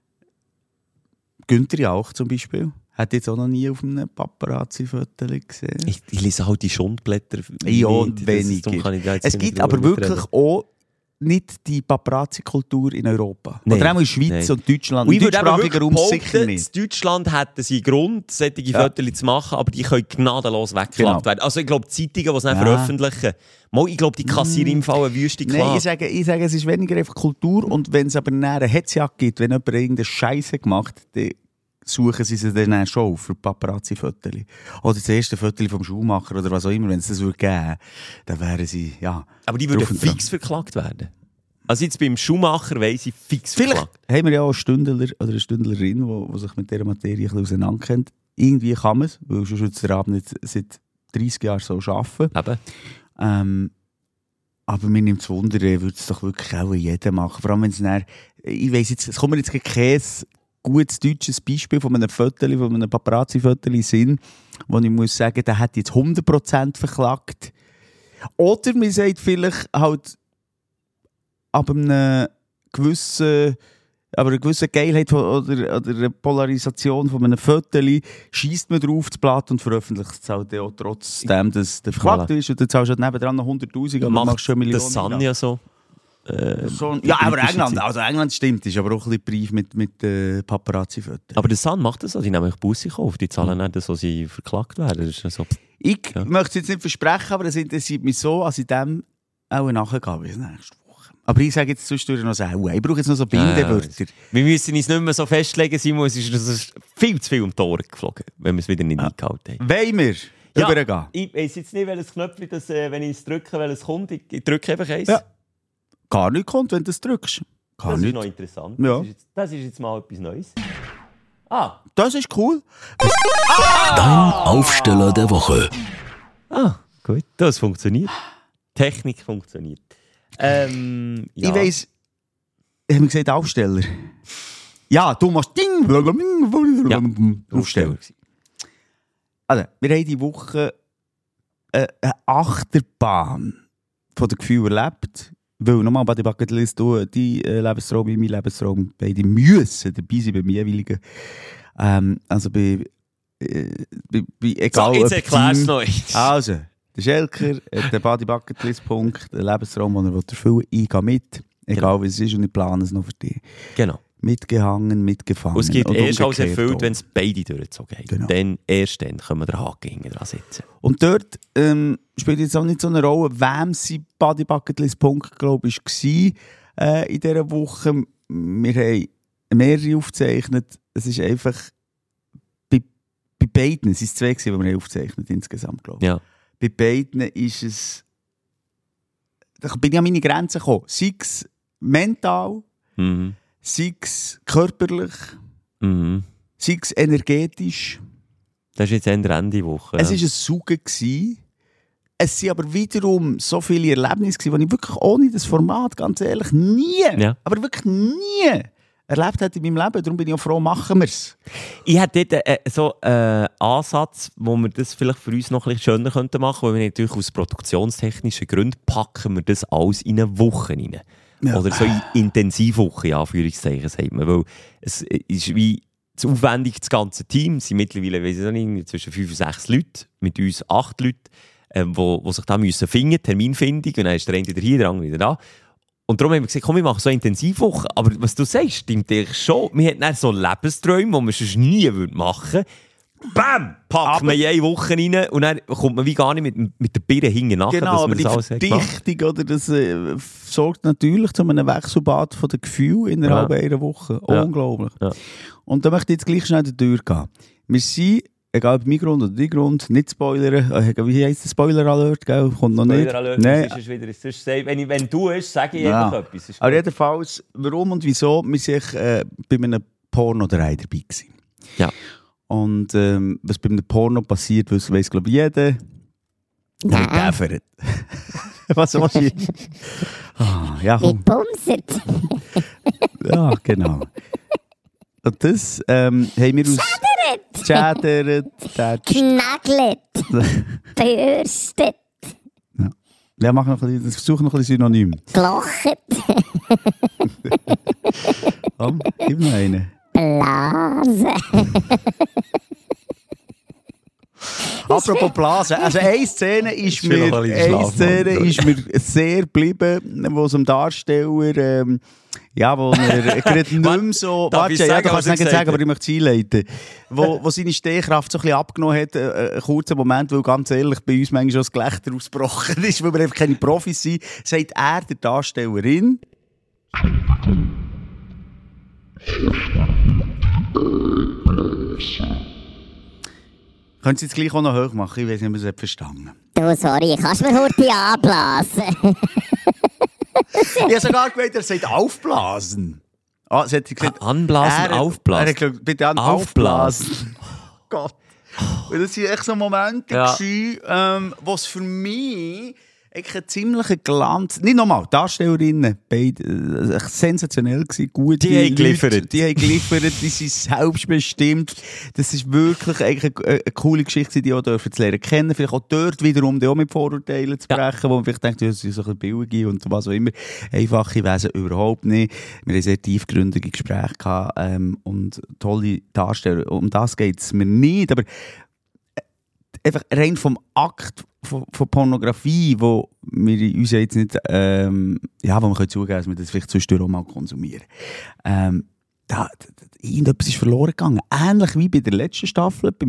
Günther Jauch zum Beispiel. Hat jetzt auch noch nie auf einem Paparazzi-Foto gesehen. Ich, ich lese halt die Schundblätter. Ja, nicht. Das- weniger. darum kann ich da jetzt Es nicht gibt drüber aber wirklich mitreden. auch nicht die Paparazzi-Kultur in Europa. Nein, Oder auch in der Schweiz nein. und Deutschland. Und ich Im würde eben deutschsprachigen wirklich Raum sicher behaupten, nicht. in Deutschland hätten sie Grund, solche Ja. Fotos zu machen, aber die können gnadenlos weggeklagt Genau. werden. Also ich glaube, die Zeitungen, die es dann Ja. veröffentlichen, mal, ich glaube, die kassieren im Fall eine Wüste Nein, klar. ich sage, ich sage, es ist weniger einfach Kultur und wenn es aber eine Hetzjagd gibt, wenn jemand irgendeine Scheiße gemacht hat, dann suchen sie sie dann schon auf für Paparazzi-Fotos. Oder das erste Foto vom Schuhmacher oder was auch immer, wenn es das würde geben, dann wären sie, ja... aber die würden drauf und dran. fix verklagt werden. Also jetzt beim Schuhmacher weiss ich fix Vielleicht verklagt. haben wir ja auch einen Stündler oder eine Stündlerin, die sich mit dieser Materie ein bisschen auseinanderkennt. Irgendwie kann man es, weil sonst würde der Abend nicht seit dreissig Jahren so arbeiten. Eben. Ähm, aber mir nimmt es Wunder, würde es doch wirklich auch jeder machen. Vor allem, wenn es dann, ich weiss jetzt, es kommt mir jetzt kein gutes deutsches Beispiel von einem Foto, von einem Paparazzi-Foto in den Sinn, wo ich muss sagen, der hat jetzt hundert Prozent verklagt. Oder man sagt vielleicht halt ab einer gewissen, aber eine gewisse Geilheit von, oder, oder eine Polarisation von einem Foto schießt man drauf das Blatt und veröffentlicht es halt auch trotzdem, dass der verklagt Voilà. ist und dann zahlst du halt nebendran noch hunderttausend, aber machst schon Millionen. das Sun ja so. Äh, So, ja, aber britische England, Zeit. also England stimmt, ist aber auch ein bisschen Brief mit, mit äh, Paparazzi-Fotos. Aber der Sun macht das so, die nehmen Busse auf, die zahlen nicht, so sie verklagt werden. Das ist so. Ich Ja. möchte es jetzt nicht versprechen, aber es interessiert mich so, als ich dem auch nachgehen bis nächste Woche. Aber ich sage jetzt zwischendurch noch so, ich brauche jetzt noch so Bindewörter. Wir müssen uns nicht mehr so festlegen, Simon, es ist uns viel zu viel um die Ohren geflogen, wenn wir es wieder nicht Ja. eingehalten haben. Wollen wir Ja, übergehen? ich weiss jetzt nicht, welches Knöpfchen, das, äh, wenn ich es drücke, welches kommt. Ich, ich drücke einfach eins. Ja. Gar nicht kommt, wenn du es drückst. Gar Das ist nicht. noch interessant. Ja. Das, ist jetzt, das ist jetzt mal etwas Neues. Ah, Das ist cool. Dein Aufsteller der Woche. ah gut, das funktioniert. Technik funktioniert. Ähm, ja. Ich weiss, haben wir gesagt Aufsteller? Ja, du machst Ding. Ja. Aufsteller. Also, wir haben diese Woche äh, eine Achterbahn von den Gefühlen erlebt. Weil nochmal bei der Bucketlist, du, die äh, Lebensraum, mein Lebensraum, beide müssen dabei sein beim jeweiligen. Ähm, also bei, äh, bei, bei egal So, jetzt ob erklärst Team- du noch eins. Also, der Schelker hat den Body Bucket List Punkt, den Lebensraum, den er erfüllen will. Ich gehe mit, egal Genau. wie es ist, und ich plane es noch für dich. Genau. Mitgehangen, mitgefangen. Und es gibt und erst als umgekehrt erfüllt, auch. wenn es beide durchgezogen haben. Genau. Dann, erst dann können wir den Haken hinten dran setzen. Und dort ähm, spielt jetzt auch nicht so eine Rolle, wem sein Body Bucket List Punkt, glaube ich, war äh, in dieser Woche. Wir haben mehrere aufgezeichnet. Es ist einfach bei, bei beiden, es waren zwei, die wir aufgezeichnet haben, insgesamt, glaube ich. Ja. Bei beiden ist es, da bin ich an meine Grenzen gekommen. Sei es mental, Mhm. sei es körperlich, Mhm. sei es energetisch. Das ist jetzt Ende Woche. Es ja. war ein Saugen gewesen. Es waren aber wiederum so viele Erlebnisse gewesen, die ich wirklich ohne das Format, ganz ehrlich, nie, Ja. aber wirklich nie erlebt hätte in meinem Leben. Darum bin ich auch froh, machen wir es. Ich hätte dort äh, so einen Ansatz, wo wir das vielleicht für uns noch ein bisschen schöner könnten machen, weil wir natürlich aus produktionstechnischen Gründen packen wir das alles in eine Woche rein. Ja. Oder so in Intensivwoche, in Anführungszeichen, sagt man. Weil es ist wie zu aufwendig, das ganze Team. Es sind mittlerweile, weiss ich nicht, zwischen fünf und sechs Leute, mit uns acht Leute, ähm, wo, wo sich da müssen finden, Terminfindung, und dann ist der eine wieder hier, der andere wieder da. Und darum haben wir gesagt, komm, wir machen so eine Intensivwoche. Aber was du sagst, stimmt eigentlich schon. Wir hätten dann so Lebensträume, die man sonst nie machen würde. Bam! Packt man in eine Woche rein und dann kommt man wie gar nicht mit, mit der Birne hinten nachher, Genau, dass aber man die das alles hat gemacht. Verdichtung, oder, das äh, sorgt natürlich zu einem Wechselbad von den Gefühlen innerhalb Ja. einer Woche. Ja. Unglaublich. Ja. Und da möchte ich jetzt gleich schnell durchgehen. Wir sind, egal ob mein Grund oder dein Grund, nicht spoilern. Äh, wie heisst der Spoiler-Alert? Gell? Kommt noch nicht. Spoiler-Alert, Nein. das ist wieder, sonst sag- wenn, ich, wenn du es, sage ich Ja. einfach etwas. Ist Aber gut. jedenfalls, warum und wieso, wir sind äh, bei einem Porno dabei gewesen. Ja. Und ähm, was bei einem Porno passiert, weiss, weiss glaube ich jeder. Der Gäfert. Was machst du? Ah, ja, komm. Mit Bumset. Ja, genau. Und das ähm, haben wir aus... Schädert. Schädert. Knagelt. Bürstet. Ja, mach noch ein bisschen, versuch noch ein bisschen Synonym. Glochet. Komm, gib noch einen. Blase. Apropos Blasen, also eine Szene ist Ich will mir, noch ein bisschen eine schlafen, Szene Mann. ist mir sehr geblieben, wo es dem Darsteller, ähm, ja, wo er gerade nicht mehr so, Darf warte, ich ja, sagen, du kannst was er es nicht gesagt sagen, aber hat? ich möchte es einleiten, wo, wo seine Stehkraft so ein bisschen abgenommen hat, äh, einen kurzen Moment, weil ganz ehrlich, bei uns manchmal schon das Gelächter ausgebrochen ist, weil wir einfach keine Profis sind, sagt er der Darstellerin, können Sie jetzt gleich auch noch hoch machen? Ich weiß nicht, ob ihr es verstanden. Du, sorry, kannst du mir heute anblasen? Ich habe sogar gemeint, er sagt aufblasen. Ah, sie hat gesagt, Ah, anblasen, er- aufblasen. Er hat gesagt, bitte an, Aufblasen. aufblasen. Gott. Und das waren echt so Momente, Ja. gewesen, ähm, wo es für mich eigentlich ein ziemlicher Glanz... Nicht nochmal, Darstellerinnen, beide, äh, echt sensationell gewesen, gute Die haben Leute, geliefert. Die haben geliefert, die sind selbstbestimmt. Das ist wirklich eigentlich eine, eine coole Geschichte, die auch dürfen zu lernen kennen. Vielleicht auch dort wiederum die auch mit Vorurteilen zu Ja. brechen, wo man vielleicht denkt, ja, das ist so ein bisschen billig und was auch immer. Einfache Wesen überhaupt nicht. Wir haben sehr tiefgründige Gespräche gehabt ähm, und tolle Darsteller. Um das geht es mir nicht, aber einfach rein vom Akt von, von Pornografie, wo wir uns ja jetzt nicht, ähm, ja, wo wir können zugeben, dass wir das vielleicht zwischendurch auch mal konsumieren. Ähm, da, da, da, irgendetwas ist verloren gegangen. Ähnlich wie bei der letzten Staffel, beim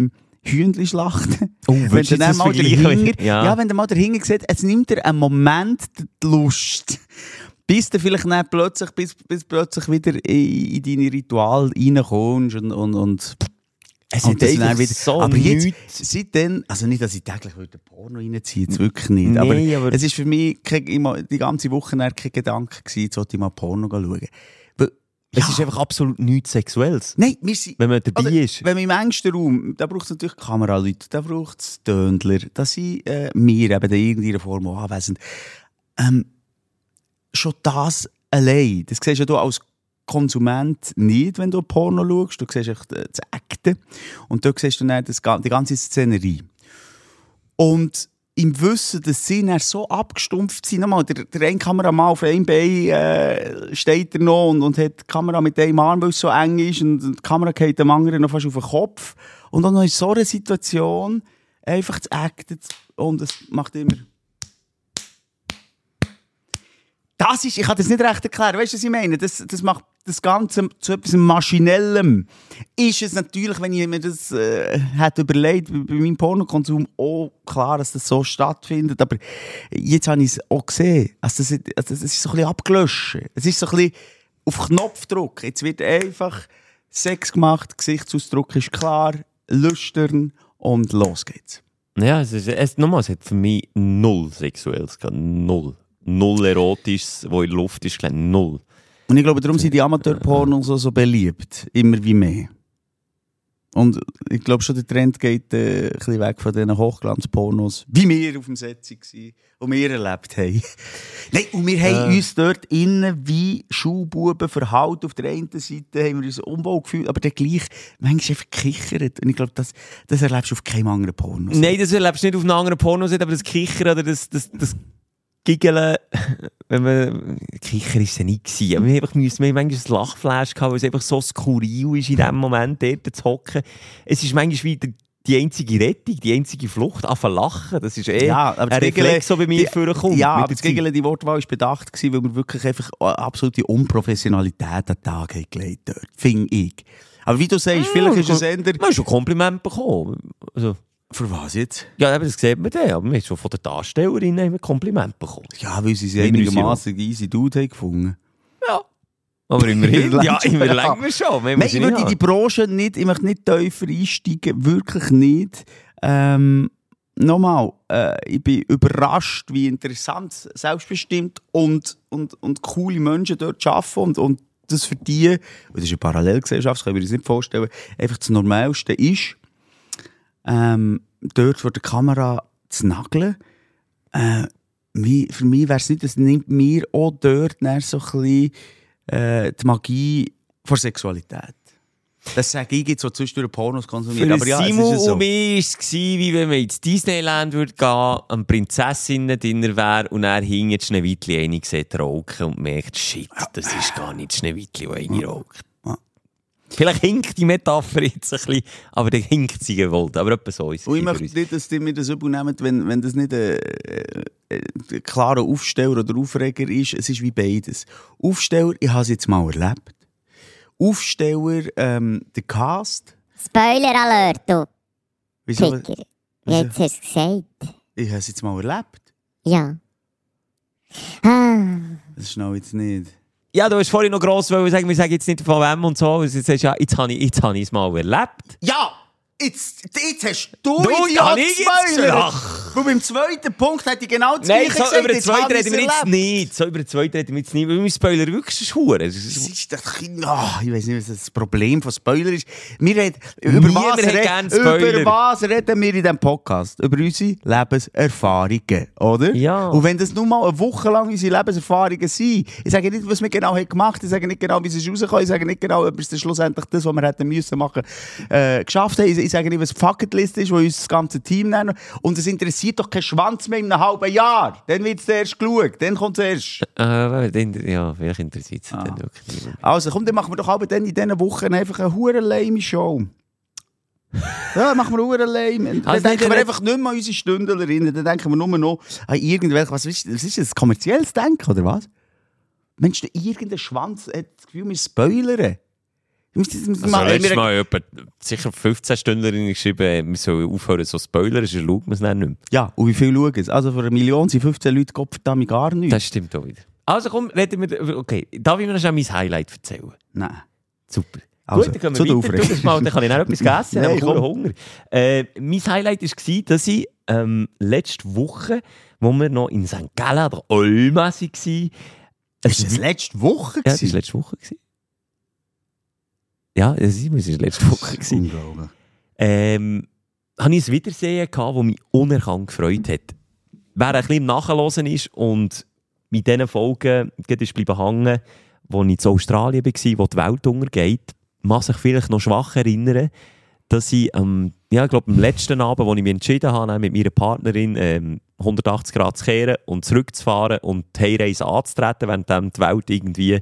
Hühnchen schlachten. Oh, wenn willst du du dann jetzt mal das vergleichen? dahinter, Ja. ja, wenn du mal dahinter siehst, es nimmt dir einen Moment die Lust. Bis du vielleicht dann plötzlich, bis, bis plötzlich wieder in, in deine Rituale reinkommst und, und, und Es und ist das dann einfach wieder. so aber jetzt, nichts. seitdem, also nicht, dass ich täglich wieder Porno reinziehe, jetzt wirklich nicht. Nee, aber, aber- es ist für mich kein, immer, die ganze Woche kein Gedanke gewesen, jetzt sollte ich mal Porno schauen. Weil, Es ja, ist einfach absolut nichts Sexuelles. nein, wir sind, Wenn man dabei oder, ist. wenn man im engsten Raum, da braucht es natürlich Kameraleute, da braucht es Tönler, da sind äh, wir eben in irgendeiner Form auch anwesend. Ähm, schon das allein, das siehst ja du als Konsument nicht, wenn du Porno schaust. Du siehst echt äh, das Acten und dort siehst du dann das, die ganze Szenerie. Und im Wissen, dass sie dann so abgestumpft sind, nochmal, der, der eine Kameramann auf einem Bein äh, steht er noch und, und hat die Kamera mit einem Arm, weil es so eng ist, und die Kamera geht dem anderen noch fast auf den Kopf. Und dann noch in so einer Situation einfach zu acten und es macht immer... Das ist, ich kann das nicht recht erklären, weißt du, was ich meine? Das, das macht das Ganze zu etwas Maschinellem. Ist es natürlich, wenn ich mir das äh, hätte überlegt, bei, bei meinem Pornokonsum, auch klar, dass das so stattfindet, aber jetzt habe ich es auch gesehen. Also das, also das ist so ein bisschen abgelöscht. Es ist so ein bisschen auf Knopfdruck. Jetzt wird einfach Sex gemacht, Gesichtsausdruck ist klar, lüstern und los geht's. Ja, es ist, es, nochmal, es hat für mich null Sexuelles gehabt. Null. Null Erotisches, wo in der Luft ist, gleich null. Und ich glaube, darum sind die Amateurpornos so, so beliebt. Immer wie mehr. Und ich glaube schon, der Trend geht äh, ein bisschen weg von diesen Hochglanzpornos, wie wir auf dem Set waren und wir erlebt haben. Nein, und wir haben Äh. uns dort innen wie Schulbuben verhalten. Auf der einen Seite haben wir uns unwohl gefühlt, aber dann gleich manchmal einfach gekichert. Und ich glaube, das, das erlebst du auf keinem anderen Porno. Nein, das erlebst du nicht auf einem anderen Porno, aber das Kichern oder das, das, das Giggeln, wenn man... Kicher war es ja nicht gewesen, aber wir haben einfach müssen, wir haben manchmal ein Lachflash gehabt, weil es einfach so skurril ist, in diesem Moment dort zu hocken. Es ist manchmal wieder die einzige Rettung, die einzige Flucht, anfangen lachen. Das ist eh Ja, aber ein das Gegenteil- Reflex, so bei mir die- vorkommt. Ja, mit aber der das Gegenteil, die Wortwahl war bedacht gewesen, weil wir wirklich einfach absolute Unprofessionalität an den Tag haben gelegt dort, finde ich. Aber wie du sagst, vielleicht ist es eher... Man hat schon Kompliment bekommen. Also, Für was jetzt? ja, eben, das sieht man dann. Aber wir haben schon von der Darstellerin ein Kompliment bekommen. Ja, weil sie sich Weil wir uns einigermaßen easy Dude haben gefunden. Ja. Aber immerhin. ja, Ja. immerhin länger schon. Mehr Nein, muss ich nicht würde in haben. die Branche nicht, ich möchte nicht tiefer einsteigen, wirklich nicht. Ähm, nochmal, äh, ich bin überrascht, wie interessant, selbstbestimmt und, und, und coole Menschen dort arbeiten und, und das für die, und das ist eine Parallelgesellschaft, das können wir uns nicht vorstellen, einfach das Normalste ist, ähm, dort vor der Kamera zu nageln. Äh, wie, für mich wäre es nicht, das nimmt mir auch dort dann so ein bisschen äh, die Magie von Sexualität. Das sage ich jetzt, so zwischendurch Pornos konsumiert. Für Aber ja, Simon es ist so. und mich war es, wie wenn man ins Disneyland würde gehen, eine Prinzessin drin wäre und er hinter die Schneewittli eine sieht rauchen und merkt, shit, das ist gar nicht Schneewittli, die eine raucht. Ja. Vielleicht hinkt die Metapher jetzt ein bisschen, aber dann hinkt sie gewollt. Aber etwa so ist es. Und ich bei möchte uns. nicht, dass ihr mir das übel nehmt, wenn, wenn das nicht ein, äh, ein klarer Aufsteller oder Aufreger ist. Es ist wie beides. Aufsteller, ich habe es jetzt mal erlebt. Aufsteller, ähm, der Cast. Spoiler Alert, du Wieso? Ficker. Jetzt hast du es gesagt. Ich habe es jetzt mal erlebt. Ja. Ah. Das ist noch jetzt nicht. Ja, du hast vorhin noch gross wollen sagen, wir sagen jetzt nicht von wem und so. Jetzt sagst du, ja, jetzt habe ich, jetzt habe ich es mal erlebt. Ja! Jetzt, jetzt hast du, Du, Idiot ja, ich jetzt gespoilert. Ach. Weil beim zweiten Punkt hätte ich genau das Nein, Gleiche so gesagt. über den Jetzt zweiten habe reden wir ich's jetzt erlebt. nicht. So über den zweiten reden wir jetzt nicht, weil wir Spoiler wirklich ist Hure. Das Das ist- ist das, oh, ich weiß nicht, was das Problem von Spoiler ist. Wir reden, über, Niemand was hat red, gern Spoiler. über was reden wir in diesem Podcast? Über unsere Lebenserfahrungen, oder? Ja. Und wenn das nun mal eine Woche lang unsere Lebenserfahrungen sind, ich sage nicht, was wir genau haben gemacht haben, ich sage nicht genau, wie es ist rausgekommen, ich sage nicht genau, ob wir es schlussendlich das, was wir hätten müssen machen, äh, geschafft haben. Ich, ich sage nicht, was die Fucketlist ist, wo uns das ganze Team nennen. Und es interessiert doch keinen Schwanz mehr in einem halben Jahr. Dann wird es erst geschaut, dann kommt es erst. Äh, dann- ja, vielleicht interessiert es dann wirklich nicht. Also komm, dann machen wir doch aber dann in diesen Wochen einfach eine hure lame Show. Ja, machen wir hure lame. Dann Also denken nicht wir eine- einfach nicht mehr an unsere Stündlerinnen. Dann denken wir nur noch an irgendwelche... Was ist, was ist das? Kommerzielles Denken, oder was? Mensch, der irgendein Schwanz hat das Gefühl, wir spoilern. Also letztes Mal etwa sicher fünfzehn Stunden geschrieben, wir sollen aufhören so Spoiler, sonst schaut man es nicht mehr. Ja, und wie viel schauen es? Also für eine Million sind fünfzehn Leute Gottverdammt gar nichts. Das stimmt auch wieder. Also komm, reden wir... Okay, darf ich mir noch mein Highlight erzählen? Nein. Super. Also, gut, dann können wir weiter. Du, das mal, dann kann ich noch etwas essen, Nein, ich habe Hunger. Äh, mein Highlight war, dass ich ähm, letzte Woche, wo wir noch in Sankt Gallen an der Olma waren... Ist das letzte Woche? Ja, das war letzte Woche. Ja, das war letzte Woche. Unglaublich. Ähm, habe ich ein Wiedersehen gehabt, das mich unerkannt gefreut hat. Wer ein bisschen im Nachhören ist und mit diesen Folgen ist bleiben hängen, wo ich in Australien war, wo die Welt untergeht, mag sich vielleicht noch schwach erinnern, dass ich ähm, ja, ich glaube, am letzten Abend, wo ich mich entschieden habe, mit meiner Partnerin ähm, hundertachtzig Grad zu kehren und zurückzufahren und die Heimreise anzutreten, während die Welt irgendwie äh,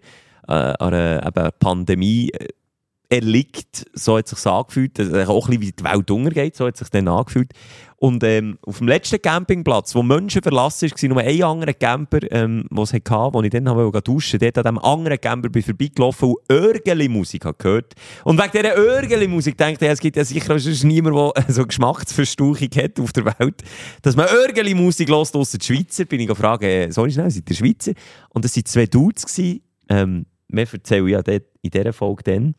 einer eben Pandemie äh, erliegt, so hat es sich angefühlt, also auch ein bisschen wie die Welt untergeht, so hat es sich dann angefühlt. Und ähm, auf dem letzten Campingplatz, wo Menschen verlassen waren, nur ein anderer Camper, ähm, den es hatte, wo ich dann wollte duschen, dort an diesem anderen Camper bin ich vorbeigelaufen und Örgeli-Musik gehört. Und wegen dieser Örgeli-Musik dachte ich, es gibt ja sicher niemand, der so Geschmacksverstauchung hat auf der Welt, dass man Örgeli-Musik hört, ausser die Schweizer. Bin ich gefragt, äh, sorry schnell, seid ihr Schweizer? Und das waren zwei Dudes gewesen, ähm, mehr erzähle ich ja dort in dieser Folge dann.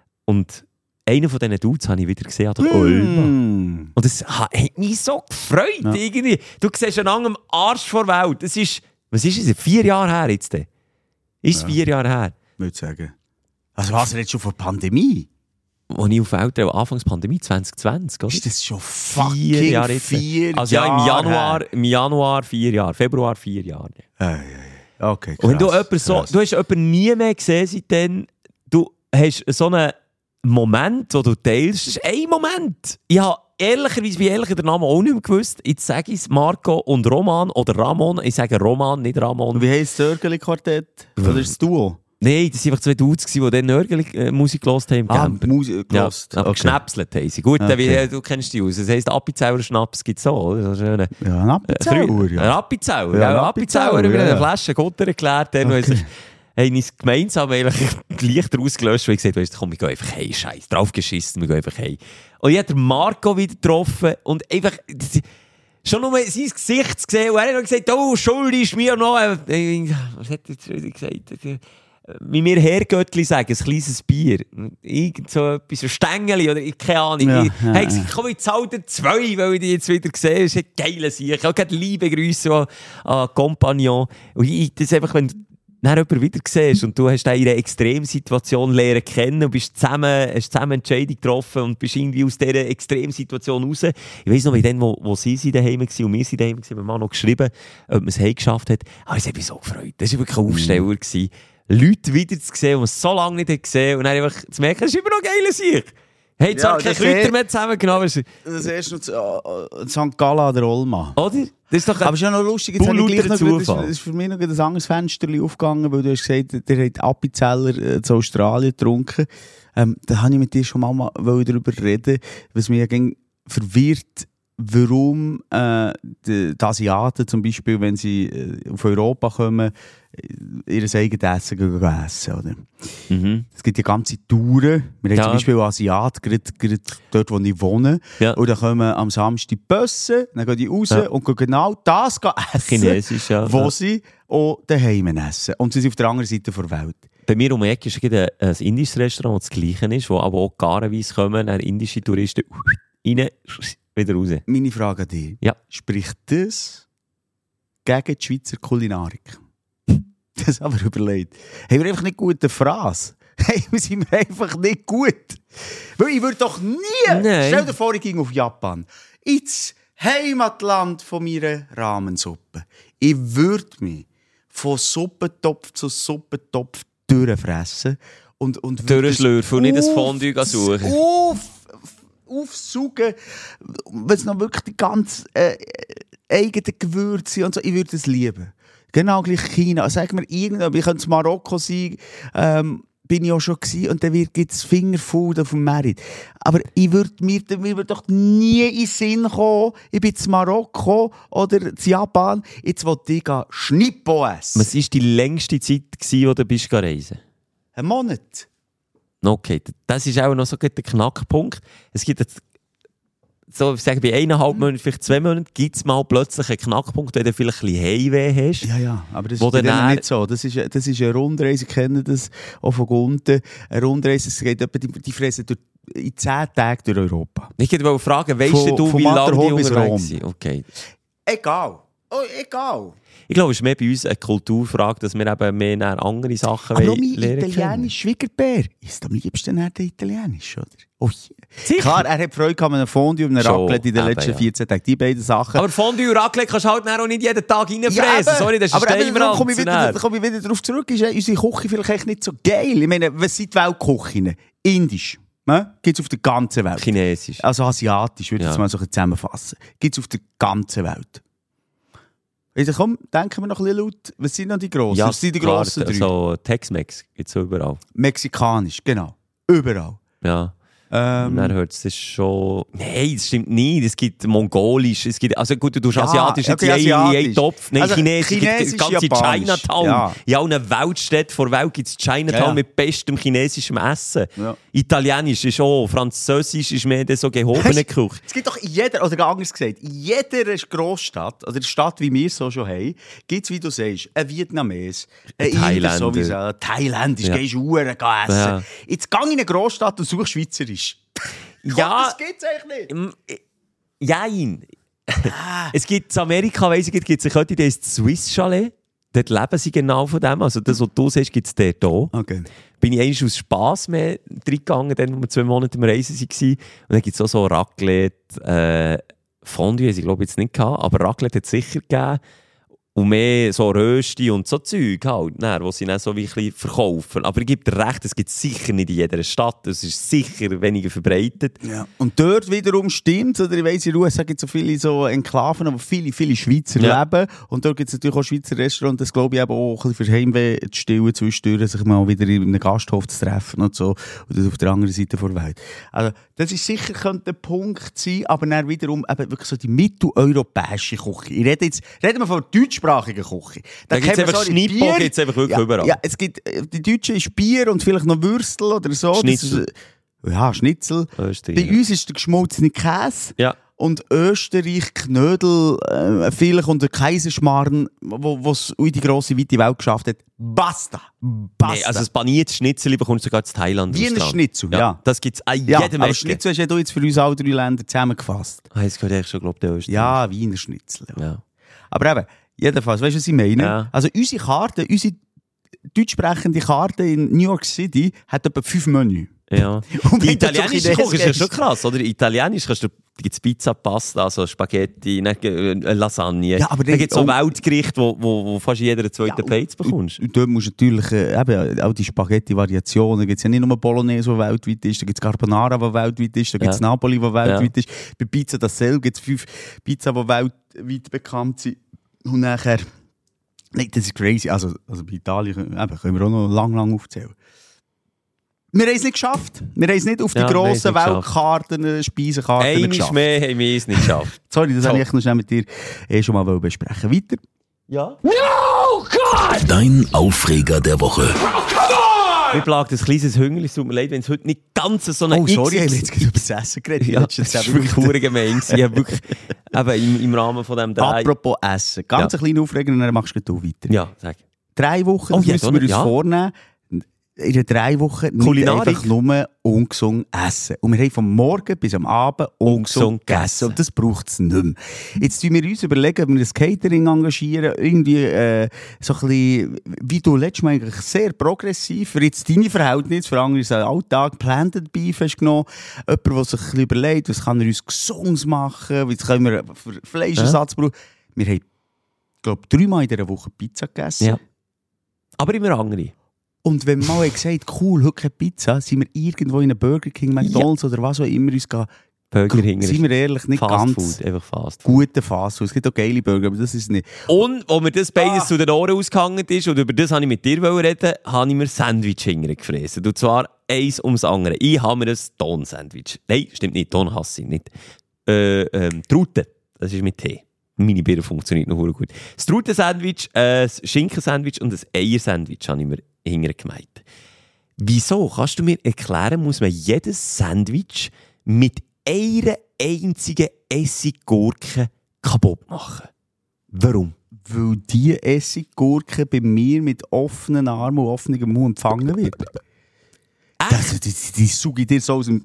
Und einen von diesen Dudes habe ich wieder gesehen an der Mm. Olma. Und das hat mich so gefreut. Ja. Irgendwie. Du siehst einen anderen Arsch vor der Welt. Das ist, was ist es? Vier Jahre her jetzt? Ist es Ja. vier Jahre her? Würde ich sagen. Also was, redest du von Pandemie? Als ich auf der Welt war, Anfangs Pandemie zwanzig zwanzig, oder? Ist das schon fucking Vier Jahre jetzt. vier Also ja, im Jahre Januar, her? im Januar vier Jahre, Februar vier Jahre. Ei, ei, ei. Okay, krass, Und wenn du jemanden so, krass. du hast jemanden nie mehr gesehen seitdem, du hast so einen Moment, den du teilst, das ist ein Moment. Ich habe ehrlicherweise, wie ehrlich den Namen auch nicht mehr gewusst. Jetzt sage ich es, Marco und Roman oder Ramon. Ich sage Roman, nicht Ramon. Und wie heisst das Örgeli-Quartett? Oder ist das Duo? Nein, das waren einfach zwei Dudes, die dann Nörgeli-Musik gehört haben im Ah, Camper. Musik Ja, gehört. aber Okay. geschnäpselt haben sie. Gut, Okay. wie, du kennst die aus. Das heisst, Appenzeller Schnaps gibt es so, oder? So ein schöner, Ja, ein Appenzauer, Ein ja. Appenzeller, Ja, ja. Ein ein Appenzeller, Appenzeller, über ja, eine ja. Flasche Gutter erklärt. Dann Okay. okay. haben uns gemeinsam eigentlich die Lichter ausgelöscht, weil ich gesagt habe, weißt du, komm, wir gehen einfach heim, Scheiß, draufgeschissen, wir gehen einfach heim. Und ich habe den Marco wieder getroffen und einfach... Schon nur sein Gesicht zu sehen und er hat noch gesagt, oh, schuldest mir noch... Äh, was hat er jetzt wieder gesagt? Wie wir Herrgöttli sagen, ein kleines Bier. Irgend so etwas, ein Stängeli oder ich keine Ahnung. Ja, ich ja, habe gesagt, komm, ich zahle dir zwei, weil ich dich jetzt wieder sehe. Das ist ein geiler Sieg. Ich habe gerade liebe Grüße an, an Compagnon. Und ich, das ist einfach, wenn du dann jemanden wieder siehst und du hast in einer Extremsituation lernen kennen und bist zusammen, hast zusammen Entscheidung getroffen und bist irgendwie aus dieser Extremsituation raus. Ich weiss noch, wie dann, wo, wo sie daheim waren und wir sie daheim waren, haben wir mal noch geschrieben, ob man es heim geschafft hat. Aber es hat mich so gefreut. Das war wirklich ein Aufsteller. Mm. Leute wieder zu sehen, die man so lange nicht gesehen hat und dann einfach zu merken, das ist immer noch geil Sieg. Hey, zwar Ja, keine das wär- Kräuter mehr zusammengenommen. Das erst noch zu, äh, Sankt Gallen an der Olma. Oder? Das ist doch Aber es ist ja noch lustig, jetzt habe ich gleich noch, Zufall. das ist- das ist für mich noch ein anderes Fenster aufgegangen, weil du hast gesagt, der hat Appenzeller äh, zu Australien getrunken. Ähm, da habe ich mit dir schon mal, mal darüber reden, was mich ja ging verwirrt, warum äh, die, die Asiaten zum Beispiel, wenn sie äh, auf Europa kommen, ihr eigenes Essen gehen, gehen essen, oder? Mhm. Es gibt ja ganze Touren. Wir haben Ja. zum Beispiel Asiat, gerade, gerade dort, wo ich wohne. Ja. Und dann kommen am Samstag die Busse, dann gehen die raus Ja. und gehen genau das gehen essen, Chinesisch, ja. wo Ja. sie auch daheim essen. Und sie sind auf der anderen Seite der Welt. Bei mir um die Ecke ist ein, ein indisches Restaurant, das das gleiche ist, wo aber auch garenweise kommen, dann indische Touristen rein, wieder raus. Meine Frage an dich. Ja. Spricht das gegen die Schweizer Kulinarik? Das haben wir überlegt. Haben wir einfach nicht gute Phrase? Hey, wir sind wir einfach nicht gut. Weil ich würde doch nie... Nein. Stell dir vor, ich ging auf Japan. Ins Heimatland von meiner Rahmensuppe. Ich würde mich von Suppentopf zu Suppentopf durchfressen. Und, und würde es Durchschlürfen und nicht ein auf- Fondue suchen. Auf, aufsaugen, wenn es noch wirklich die ganz äh, eigenen Gewürze und so, ich würde es lieben. Genau gleich China. Sag mir irgendwann, ich könnte es Marokko sein, ähm, bin ich auch schon gewesen, und dann gibt es Fingerfood auf dem Merit. Aber ich würd, mir, mir würde doch nie in den Sinn kommen, ich bin in Marokko oder in Japan, jetzt will ich gehen Schnippo essen. Was war die längste Zeit, gewesen, wo du bist reisen? Ein Monat. Okay, das ist auch noch so der Knackpunkt. Es gibt jetzt, so, ich sage, bei eineinhalb Monaten, vielleicht zwei Monaten, gibt es mal plötzlich einen Knackpunkt, wenn du vielleicht ein bisschen Heimweh hast. Ja, ja, aber das Wo ist bei dann denen er- nicht so. Das ist, das ist eine Rundreise, ich kenne das auch von Gunten. Eine Rundreise, es geht etwa, die, die fressen durch, in zehn Tagen durch Europa. Ich wollte fragen, weißt Von- du, von wie lange die Matterhorn bis unterwegs Rom. sind? Okay. Egal. Oh, egal. Ich glaube, es ist mehr bei uns eine Kulturfrage, dass wir eben mehr nach andere Sachen Aber wollen auch mein lernen können. italienisch Schwiegerbär ist am liebsten nach der Italienisch, oder? Oh, yeah. Sicher. Klar, er hat Freude gehabt an einem Fondue und einem Schon, Raclette in den eben, letzten ja. vierzehn Tagen. Die beiden Sachen. Aber Fondue und Raclette kannst du halt dann auch nicht jeden Tag reinfräsen. eben. Sorry, das ist aber ein eben, darum komme ich, wieder, Steinranzen. da komme ich wieder darauf zurück, ist ja unsere Küche vielleicht echt nicht so geil. Ich meine, was sind die Weltküchen? Indisch. Ne? Gibt es auf der ganzen Welt. Chinesisch. Also asiatisch, würde ich Ja. jetzt mal so ein bisschen zusammenfassen. Gibt es auf der ganzen Welt. Also komm, denken wir noch ein bisschen laut. Was sind noch die grossen? Ja, Was sind die klar, grossen drei? so Tex-Mex gibt es überall. Mexikanisch, genau. Überall. Ja. Ähm, Dann hört es schon... Nein, das stimmt nicht. Es gibt Mongolisch. Es gibt, also gut, du tust Ja, Asiatisch jetzt okay, in einen- in Asiatisch. einen Topf. Nein, Also, Chinesisch. Es gibt Chinesisch, ganze Japanisch. Chinatown. Ja. In allen Weltstädten vor Welt gibt es Chinatown Ja, ja. mit bestem chinesischem Essen. Ja. Italienisch ist auch. Französisch ist mehr so gehobene Küche. Es gibt doch in jeder, oder anders gesagt, in jeder Großstadt, oder Stadt, wie wir es so schon haben, gibt es, wie du sagst, ein Vietnames, ein Inder Thailänder. sowieso, Thailändisch, Ja. gehst du Uhren essen. Ja. Jetzt geh in eine Großstadt und such Schweizerisch. Ja. Das gibt's eigentlich nicht. Ähm, äh, Jein. Es gibt in Amerika, weiss ich, gibt es eine Kette, die heißt Swiss Chalet. Dort leben sie genau von dem. Also das, was du siehst, gibt es dort auch. Okay. Bin ich eigentlich aus Spass mehr reingegangen, dann, wo wir zwei Monate im Reisen waren. Und dann gibt es auch so Raclette, äh, Fondue, ich glaube jetzt nicht gehabt, aber Raclette hat es sicher gegeben. Und mehr so Rösti und so Zeug halt, ne, wo sie dann so wie ein bisschen verkaufen. Aber ich gebe dir recht, es gibt es sicher nicht in jeder Stadt. Es ist sicher weniger verbreitet. Ja. Und dort wiederum stimmt, oder ich weiss, in den U S A gibt es so viele so Enklaven, wo viele, viele Schweizer Ja. leben. Und dort gibt es natürlich auch Schweizer Restaurants, das glaube ich eben auch ein bisschen für Heimweh zu stillen, zwischendurch sich mal wieder in einem Gasthof zu treffen und so. Und das auf der anderen Seite der Welt. Also, das ist sicher könnte ein Punkt sein, aber dann wiederum eben wirklich so die mitteleuropäische Küche. Ich rede jetzt, reden wir von der deutschsprachigen Küche. Da gibt's kennen wir einfach so die Schnitzel, Bier- gibt's einfach wirklich ja, überall. Ja, es gibt, äh, die Deutschen ist Bier und vielleicht noch Würstel oder so. Schnitzel. Das ist, äh, ja, Schnitzel. Österreich. Bei uns ist der geschmolzene Käse. Ja. Und Österreich, Knödel, äh, vielleicht unter Kaiserschmarrn, wo es in die grosse, weite Welt geschafft hat. Basta! Basta! Nee, also das paniertes Schnitzel bekommst du sogar in Thailand. Wiener Ausland. Schnitzel, ja. Das gibt es an ja, jedem aber Ecke. Schnitzel hast ja du jetzt für uns alle drei Länder zusammengefasst. Ah, jetzt gehört eigentlich schon, glaube ich, der Österreich. Ja, Wiener Schnitzel. Ja. Ja. Aber eben, jedenfalls, weißt du, was ich meine? Ja. Also unsere Karte, unsere deutschsprechende Karte in New York City hat etwa fünf Menü. Ja. Und Die wenn du italienische so Küche ist ja gehst- schon krass, oder? Italienisch kannst du, gibt es Pizza, Pasta, also Spaghetti, ne, äh, Lasagne. Ja, aber dann gibt es so oh. Weltgerichte, wo, wo, wo fast jeder zweite Ja, Pizza bekommst. Und dort musst du natürlich, äh, eben, auch die Spaghetti-Variationen, da gibt es ja nicht nur Bolognese, die weltweit ist, da gibt es Carbonara, die weltweit ist, da gibt es Ja. Napoli, die weltweit Ja. ist. Bei Pizza dasselbe, gibt es fünf Pizza, die weltweit bekannt sind. Und nachher, nein, das ist crazy, also, also bei Italien eben, können wir auch noch lang, lang aufzählen. Wir haben es nicht geschafft. Wir haben es nicht auf die Ja, wir haben es grossen nicht geschafft. Weltkarten, äh, Speisekarten Einmal geschafft. mehr haben wir es nicht geschafft. Sorry, das So. wollte ich echt noch schnell mit dir eh schon mal besprechen. Weiter. Ja. Dein Aufreger der Woche. Mir plagt ein kleines Hüngerli, es tut mir leid, wenn es heute nicht ganz so eine Oh, sorry, haben wir X- jetzt gerade über das Essen geredet. die Ja, letzten das zehn ist wirklich Minuten. verdammt gemein gewesen. Ich habe wirklich, eben im, im Rahmen von diesem drei... Apropos Essen. Ganz Ja. ein kleiner Aufreger und dann machst du weiter. Ja, sag. Drei Wochen Oh, das ja, müssen da- wir uns ja. vornehmen. In den drei Wochen nicht Kulinarik. einfach nur ungesund essen. Und wir haben vom Morgen bis am Abend ungesund Ungesund gegessen. gegessen. Und das braucht es nicht mehr. Jetzt tun wir uns überlegen, ob wir ein Catering engagieren, irgendwie äh, so ein bisschen, wie du letztes Mal eigentlich sehr progressiv, für jetzt deine Verhältnisse, für andere ist ein Alltag, Planted Beef hast du genommen, jemand, der sich ein bisschen überlegt, was kann er uns Gesundes machen, was können wir für Fleischersatz brauchen. Wir haben, glaube ich, dreimal in dieser Woche Pizza gegessen. Ja. Aber immer andere. Und wenn man mal gesagt hat, cool, heute keine Pizza, sind wir irgendwo in einem Burger King, McDonalds oder was auch immer uns gehen. Burger hinter. Sind wir ehrlich, nicht Fast ganz Food, einfach Fast Food. gute Fastfood. Es gibt auch geile Burger, aber das ist nicht. Und, wo mir das beides Ah. zu den Ohren ausgehangen ist, und über das wollte ich mit dir reden, habe ich mir Sandwich hingefressen. Und zwar eins ums andere. Ich habe mir ein Ton-Sandwich. Nein, stimmt nicht, Ton hasse ich nicht. Äh, ähm, Trute, das ist mit Tee. Meine Birne funktioniert noch gut. Das Trute-Sandwich, ein Schinken-Sandwich und ein Eier-Sandwich habe ich mir hingemeint. Wieso? Kannst du mir erklären, muss man jedes Sandwich mit einer einzigen Essiggurke kaputt machen? Warum? Weil die Essiggurke bei mir mit offenen Armen und offenem Mund empfangen wird. Das, die, die suche ich dir so aus dem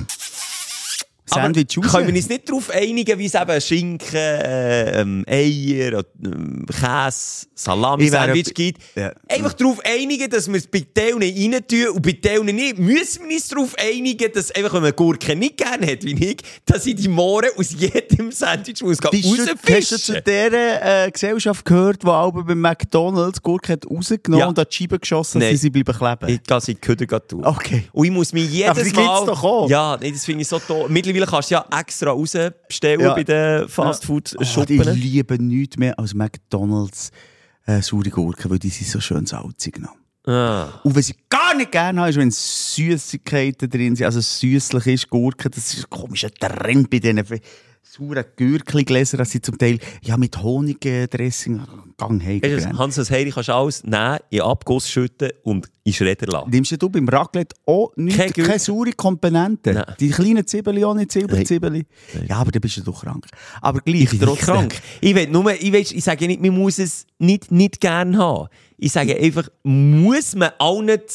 Sandwich raus. Können wir uns nicht darauf einigen, wie es eben Schinken, äh, ähm, Eier, äh, Käse, Salami-Sandwich gibt? Ja. Einfach darauf einigen, dass wir es bei Teilen rein tun und bei Teilen nicht. Müssen wir uns darauf einigen, dass einfach, wenn man Gurken nicht gerne hat, wie ich, dass ich die Mohren aus jedem Sandwich muss rausfischen. Hast du zu dieser äh, Gesellschaft gehört, die auch bei McDonalds Gurken hat rausgenommen Ja. und an die Scheibe geschossen, dass Nein. sie bleiben kleben? Ich gehe sie in die Köder tun. Okay. Und ich muss mich jedes Aber die Mal... gibt's doch auch. Ja, nee, das finde ich so toll. Mittlerweile kannst du ja extra rausbestellen Ja. bei den Oh, Fastfood-Shoppen. ich liebe nichts mehr als McDonalds äh, saure Gurken, weil die sind so schön salzig. Noch. Ah. Und was ich gar nicht gerne habe, ist, wenn Süßigkeiten drin sind, also süßlich ist Gurken, das ist ein komischer Trend bei diesen sauren Gürkli-Gläsern, dass sie zum Teil ja, mit Honigdressing gang Weißt du, haben. Hans, das Heiri kannst du alles nehmen, in Abguss schütten und in Schredder lassen. Nimmst du beim Raclette auch nicht, Keine keine, Gurke. saure Komponenten? Nein. Die kleinen Zwiebeln auch nicht, Nein. Silberzwiebeln? Ja, aber dann bist du doch krank. Aber gleich, Ich bin nicht trotzdem. krank. Ich, will nur, ich, weiss, ich sage nicht, man muss es nicht, nicht gerne haben. Ich sage einfach, muss man auch nicht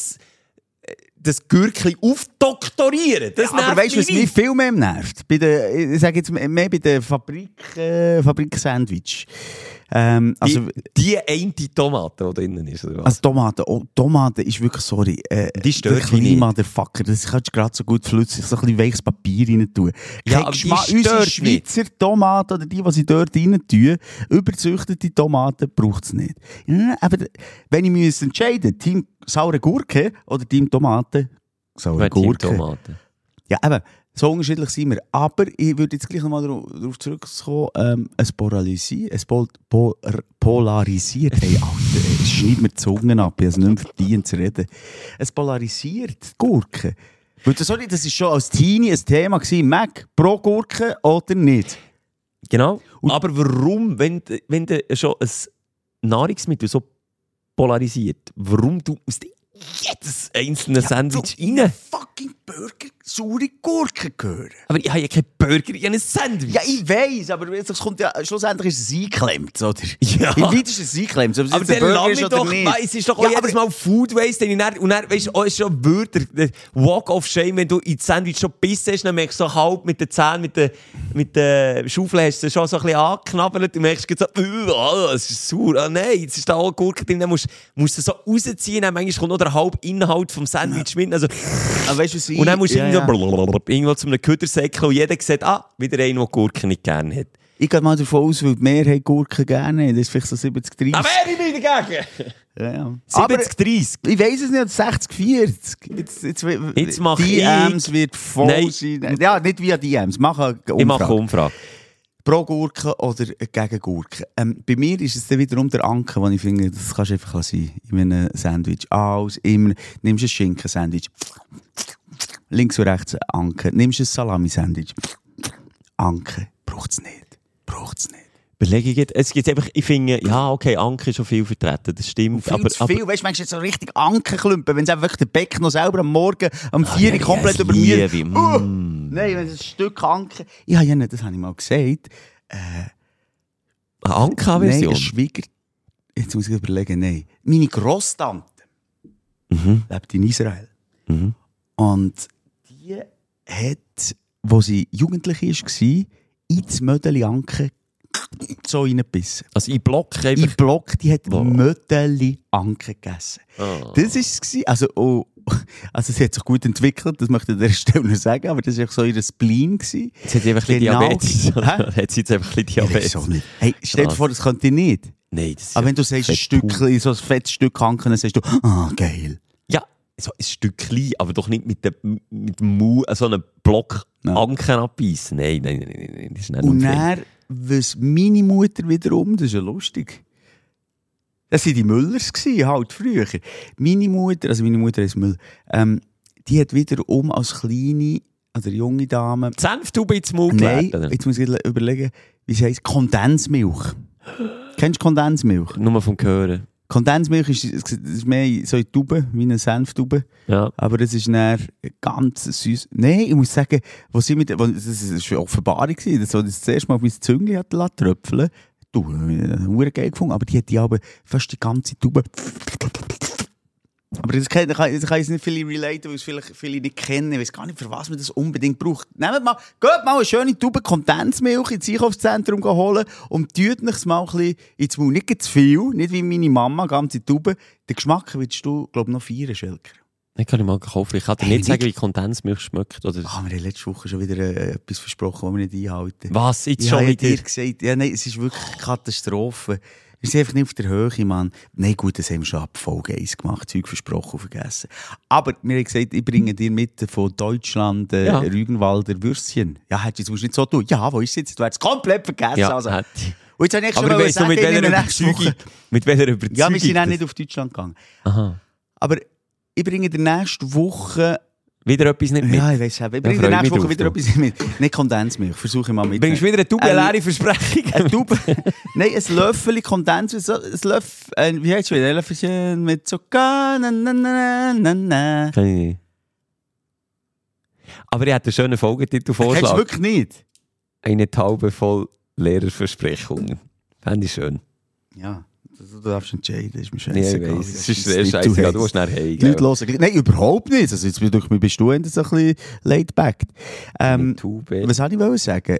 das Gürkli aufdoktorieren. Das Ja, aber weißt du, was mich viel mehr nervt? Bei der, ich sage jetzt mehr bei der Fabrik, äh, Fabrik-Sandwich. Ähm, also, die, die eine Tomate, die drinnen ist. Oder was? also Tomaten. Oh, Tomaten ist wirklich, sorry. Äh, Die stört der mich nicht. Motherfucker. Das kannst du gerade so gut flüssig, so ein bisschen weiches Papier rein tun. Ja, Kein aber die Geschmack. stört Unsere nicht. Schweizer Tomaten oder die, die sie dort rein tun, überzüchtete Tomaten braucht es nicht. Ja, aber wenn ich mich entscheiden müsste, Team saure Gurke oder Team Tomaten, saure Wer Team Gurke. Tomaten? Ja, eben, so unterschiedlich sind wir. Aber ich würde jetzt gleich nochmal darauf zurückkommen, ähm, es polarisiert, es pol pol polarisiert, hey, Alter, es schneidet mir die Zungen ab, ich habe es nicht mehr verdient zu reden. Es polarisiert die Gurke. Weil das, sorry, das ist schon als Teenie ein Thema gewesen. Mac, pro Gurke oder nicht? Genau. Aber warum, wenn, wenn du schon ein Nahrungsmittel so polarisiert, warum du aus jedes einzelne Sandwich rein? Fucking Burger, saure Gurke gehören. Aber ich habe ja keinen Burger, ich habe ein Sandwich. Ja, ich weiss, aber es kommt ja, schlussendlich ist es eingeklemmt, oder? Ja. Im weitesten ist es eingeklemmt, ob es Aber jetzt ein dann Burger lass ist mich oder doch, nicht. weiss, es ist doch auch Ja, jedes aber- Mal Food Waste, den ich dann, und dann, weißt du, oh, ist schon ein Wörter, der Walk of Shame, wenn du in das Sandwich schon gebissen hast, dann merkst du so halb mit den Zähnen, mit der, mit der Schaufel hast du es schon so ein bisschen angeknabbert und merkst so, oh, es ist sauer, ah nein, jetzt ist da auch Gurke drin, dann musst, musst du so rausziehen, dann manchmal kommt noch der halbe Inhalt vom Sandwich mit, also, Aber weißt du, was ich... und dann musst du ja, irgendwo, ja. blablabla, irgendwo zu einem Köder säckeln und jeder sieht, ah, wieder einer, der Gurke nicht gerne hat. Ich gehe mal davon aus, weil die Mehrheit Gurken gerne haben. Das ist vielleicht so siebzig dreißig. Da wäre ich wieder dagegen! Ja, ja. Aber siebzig dreißig. ich weiss es nicht, sechzig vierzig. Jetzt, jetzt, Jetzt mach D Ms ich- wird voll Nein. sein. Ja, nicht via D Ms. Mach eine Umfrage. Ich mache eine Umfrage. Pro Gurke oder gegen Gurke. Ähm, bei mir ist es dann wiederum der Anker, wo ich finde, das kannst du einfach sein. In einem Sandwich. Alles, immer. Nimmst ein Schinken-Sandwich. Links und rechts ein Anker. Nimmst ein Salami-Sandwich. Anker. Braucht es nicht. Braucht es nicht. Überlege ich jetzt, es gibt einfach, ich finde, ja, okay, Anke ist schon viel vertreten, das stimmt. Viel aber, zu viel, weißt du, manchmal jetzt so richtig Ankerklumpen, wenn es einfach der Beck noch selber am Morgen um vier Uhr ja, komplett das über mir... liebe ich. Uh, Mm. Nein, wenn es ein Stück Anker... Ja, ja, nicht, das habe ich mal gesagt. eine Nein, Anke-Version? ein Schwieger... Jetzt muss ich überlegen, nein. Meine Grosstante Mhm. lebt in Israel. Mhm. Und die hat, wo sie jugendlich war, ins Mödeli Anke so reingebissen. Also ich blocke Im einfach... Block, die hat Wow. Mödeli Anke gegessen. Oh. Das war es. Also, oh, also, sie hat sich gut entwickelt, das möchte ich an dieser Stelle nur sagen, aber das war so ihr Spleen. Gewesen. Jetzt hat sie einfach ein bisschen Genau. Diabetes. Hä? Hat sie jetzt einfach ein bisschen Ja, Diabetes? wieso nicht? Hey, stell dir Krass. vor, das könnte ich nicht. Nein, das ist Aber ja wenn du sagst, ein fett Stückchen, so ein fettes Stück Anken, dann sagst du, ah, geil. Ja, so ein Stückchen, aber doch nicht mit dem, mit dem Mund, so einen Block Ja. Anken abbeissen. Nein, nein, nein, nein, nein, das ist nicht Und unfair. dann, was meine Mutter wiederum, das ist ja lustig. Das waren die Müllers, gewesen, halt früher. Meine Mutter, also meine Mutter ist Müller, ähm, die hat wiederum als kleine, also junge Dame, Senftube ins Mund nein, werden. jetzt muss ich überlegen, wie sie heisst, Kondensmilch. Kennst du Kondensmilch? Nur vom Hören. Kondensmilch ist, ist mehr so eine Tube, wie eine Senftube. Ja. Aber das ist dann ganz süß. Nein, ich muss sagen, wo sie mit, wo, das war eine Offenbarung, das war das erste Mal auf mein Züngli hat tröpfeln. Du, ich geil gefunden, aber die hat die aber fast die ganze Tube. Aber das kann, das kann, das kann jetzt nicht viele relaten, weil es vielleicht viele nicht kennen. Ich weiß gar nicht, für was man das unbedingt braucht. Nehmt mal, geht mal eine schöne Tube Kondensmilch ins Einkaufszentrum holen und tut euch mal ein bisschen ins Maul. Nicht zu viel, nicht wie meine Mama, ganze Tube. Den Geschmack willst du, glaube ich, noch feiern, Schelker. Den kann ich mal kaufen. Ich kann dir Hey, nicht sagen, nicht- wie Kondensmilch schmeckt. Oder... Ah, wir haben letzte Woche schon wieder äh, etwas versprochen, das wir nicht einhalten. Was? Jetzt Ich schon habe ja wieder? dir gesagt, ja, nein, es ist wirklich eine Katastrophe. Wir sind einfach nicht auf der Höhe, Mann. Nein, gut, das haben wir schon ab Folge eins gemacht, Zeug versprochen und vergessen. Aber wir haben gesagt, ich bringe dir mit von Deutschland äh, Ja. Rügenwalder Würstchen. Ja, hättest du jetzt nicht so tun. Ja, wo ist es jetzt? Du hast es komplett vergessen. Ja, also. hätte ich. Und jetzt habe ich schon Aber mal weißt du, sagen, mit ich welcher nehme nächste Überzeugung? Woche. Mit welcher Überzeugung? Ja, wir sind auch das- nicht auf Deutschland gegangen. Aha. Aber ich bringe dir nächste Woche... Wieder etwas nicht mit? Ja, ich weiss, ich bringe Ja, dir freu nächste mich Woche drauf, wieder du. etwas mit. Nicht Kondensmilch, versuche ich mal mit. Bringst du wieder eine Tube Ähm, leere Versprechung? Ein Tube. Nein, ein Löffel Kondensmilch. So, ein Löffel, äh, wie heißt es wieder? Ein Löffelchen mit Zucker. Na, na, na, na, na. Kann ich nicht. Aber ich hätte einen schönen Folgetitel Kennst du vorschlagen. wirklich nicht? Eine Taube voll leerer Versprechungen. Fände ich schön. Ja, du darfst entscheiden. Das ist mir Nee, ich scheißegal. weiss. Es ist sehr scheiße. Du musst nachher heim. Die Leute hören. Nein, überhaupt nicht. Also jetzt durch mich bist du endlich so ein bisschen laid-back. Ähm, Tube. was wollte ich wollen sagen?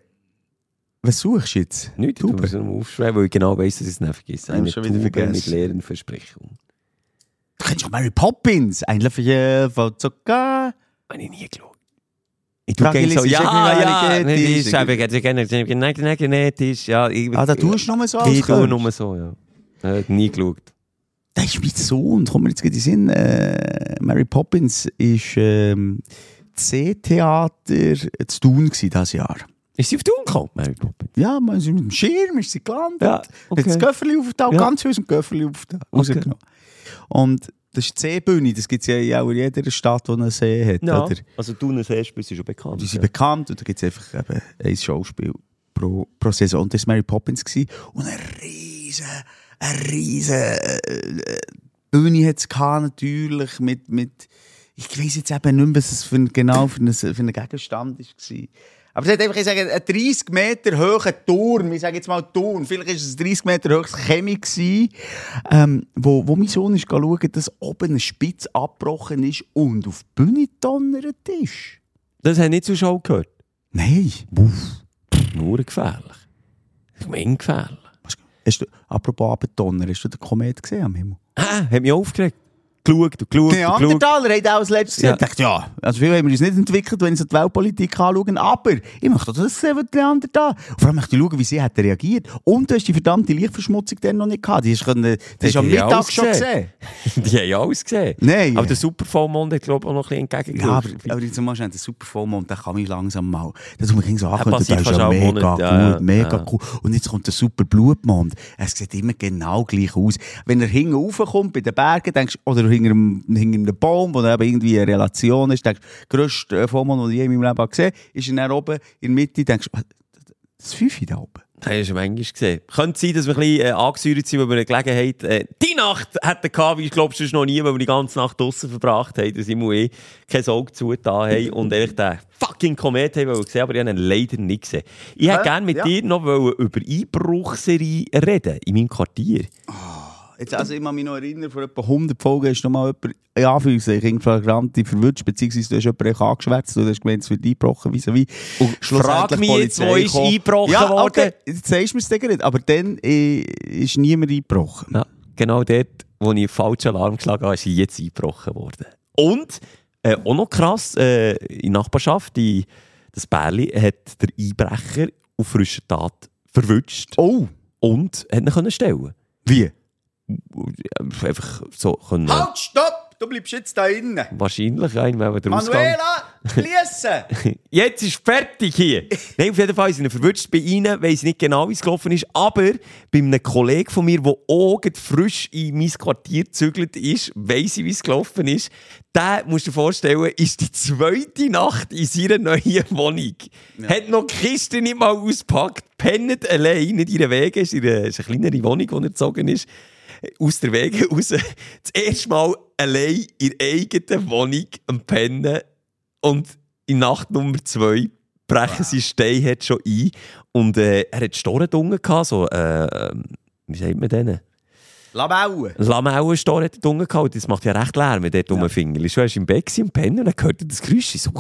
Was suchst du jetzt? Nicht, du Tube? musst es nur aufschreiben, weil ich genau weiss, dass ich es nicht vergesse. Ja, Eine schon wieder Tube vergessen. mit leeren Versprechungen. Du kennst doch Mary Poppins. Ein Löffelchen von Zucker. Habe ich nie geschaut. Ich tue Frage gerne so, Lisa, ja, ist irgendwie ja, genetisch, nicht ist, aber ich gerne gerne genetisch, ja. Ich, Ah, da tust du nur so, als Ich tue könntest. nur so, ja. Ich habe nie geschaut. Das ist mein Sohn, kommt mir jetzt gerade in den Sinn. Äh, Mary Poppins ist ähm, C-Theater zu Thun dieses Jahr. Ist sie auf Thun gekommen, Mary Poppins? Ja, man ist mit dem Schirm, ist sie gelandet. Ja, Hat das Köfferli aufgetan, Ja. ganz viel aus dem Köfferli aufgetan, rausgenommen. Und das ist die Seebühne, das gibt es ja in auch in jeder Stadt, die einen See hat. Ja, Oder? also Thun ist schon bekannt. Die sind ja. bekannt und da gibt es einfach eben ein Schauspiel pro, pro Saison. Und das war Mary Poppins. Gewesen. Und eine riesen, eine riesen äh, Bühne hat es gehabt, natürlich, mit, mit, ich weiss jetzt eben nicht mehr, was es für ein, genau für einen, für einen Gegenstand war. Aber es hat einfach, ich sage, ein dreißig Meter hoher Turm, ich sage jetzt mal Turm, vielleicht war es ein dreißig Meter hohes Chemie gewesen, ähm, wo, wo mein Sohn ist schauen, dass oben eine Spitze abgebrochen ist und auf die Bühne donnert ist. Das habe ich nicht zur Show gehört. Nein. Nur gefährlich. Ich meine gefährlich. Hast du, apropos Abendonner, hast du den Komet gesehen am Himmel? Ah, hat mich aufgeregt. Geschaut und geschaut Die und geschaut. Neandertaler haben auch als letztes Ja. gesagt, ich dachte, ja, also viel haben wir uns nicht entwickelt, wenn sie die Weltpolitik anschauen, aber ich möchte doch das sehen, was die Neandertaler. Und vor allem möchte ich schauen, wie sie hat reagiert. Und du hast die verdammte Lichtverschmutzung dann noch nicht gehabt. Die hast du können- die hast du am Die haben Mittag alles schon gesehen. gesehen. Die haben ja alles gesehen. Nein. Aber der Supervollmond hat, glaube ich, auch noch ein bisschen Ja, entgegengeschaut. aber, aber jetzt zum Beispiel der Supervollmond, der kann mich langsam mal. Das muss man so angucken, passiert der ist fast ja auch mega Monat, gut, ja, ja. mega Ja. cool. Und jetzt kommt der Superblutmond. Es sieht immer genau gleich aus. Wenn er hinten raufkommt bei den Bergen, denkst du, oder hinter einem, hinter einem Baum, wo eben irgendwie eine Relation ist, denkst du, der grösste Vollmond, den ich je in meinem Leben gesehen habe, ist er dann oben in der Mitte, denkst du, das Fünfe da oben. Das hast du schon manchmal gesehen. Könnte sein, dass wir ein bisschen äh, angesäuert sind, weil wir eine Gelegenheit äh, die Nacht hatten gehabt, wie ich glaube, sonst noch nie, weil wir die ganze Nacht draussen verbracht haben, dass ich und ich kein Auge zugetan haben und ehrlich den fucking Komet haben wollen sehen, aber ich habe ihn leider nicht gesehen. Ich hätte Hä? gerne mit Ja. dir noch wollen über Einbruchserie reden in meinem Quartier. Jetzt, also ich kann mich noch erinnern, vor etwa hundert Folgen hast du noch mal jemand, in Anführungszeichen, Flagranti verwünscht, beziehungsweise du hast jemanden angeschwätzt, du hast gemeint, es wird eingebrochen, wie so wie. Und frag mich jetzt, wo ist eingebrochen ja, worden? okay, jetzt sagst du mir es dir gerade, aber dann äh, ist niemand eingebrochen. Ja, genau dort, wo ich einen falschen Alarm geschlagen habe, ist sie jetzt eingebrochen worden. Und, äh, auch noch krass, äh, in der Nachbarschaft, die, das Bärli hat der Einbrecher auf frischer Tat verwünscht Oh, und hat ihn können stellen. wie? Einfach so können. Halt, stopp! Du bleibst jetzt da innen. Wahrscheinlich, ja, wenn wir den Ausgang... Manuela, schliessen! Jetzt ist fertig hier! Nein, auf jeden Fall sind wir verwünscht. Bei ihnen weiss ich nicht genau, wie es gelaufen ist, aber bei einem Kollegen von mir, der auch gerade frisch in mein Quartier gezügelt ist, weiss ich, wie es gelaufen ist. Der, musst du dir vorstellen, ist die zweite Nacht in seiner neuen Wohnung. Ja. Hat noch die Kiste nicht mal ausgepackt, pennt allein in ihren Wegen, ist eine, ist eine kleinere Wohnung, die er gezogen ist. aus der Wege raus, das erste Mal allein in der eigenen Wohnung am Pennen und in Nacht Nummer zwei brechen wow. sie Steine schon ein und äh, er hat Storen unten gehabt, so, äh, wie sagt man denen? Lamellen. Lamellen-Store hat er unten gehabt, das macht ja recht Lärm, wenn der dumme ja. Finger ist. Du warst im Bett und pennen und dann hört er das Geräusch, so,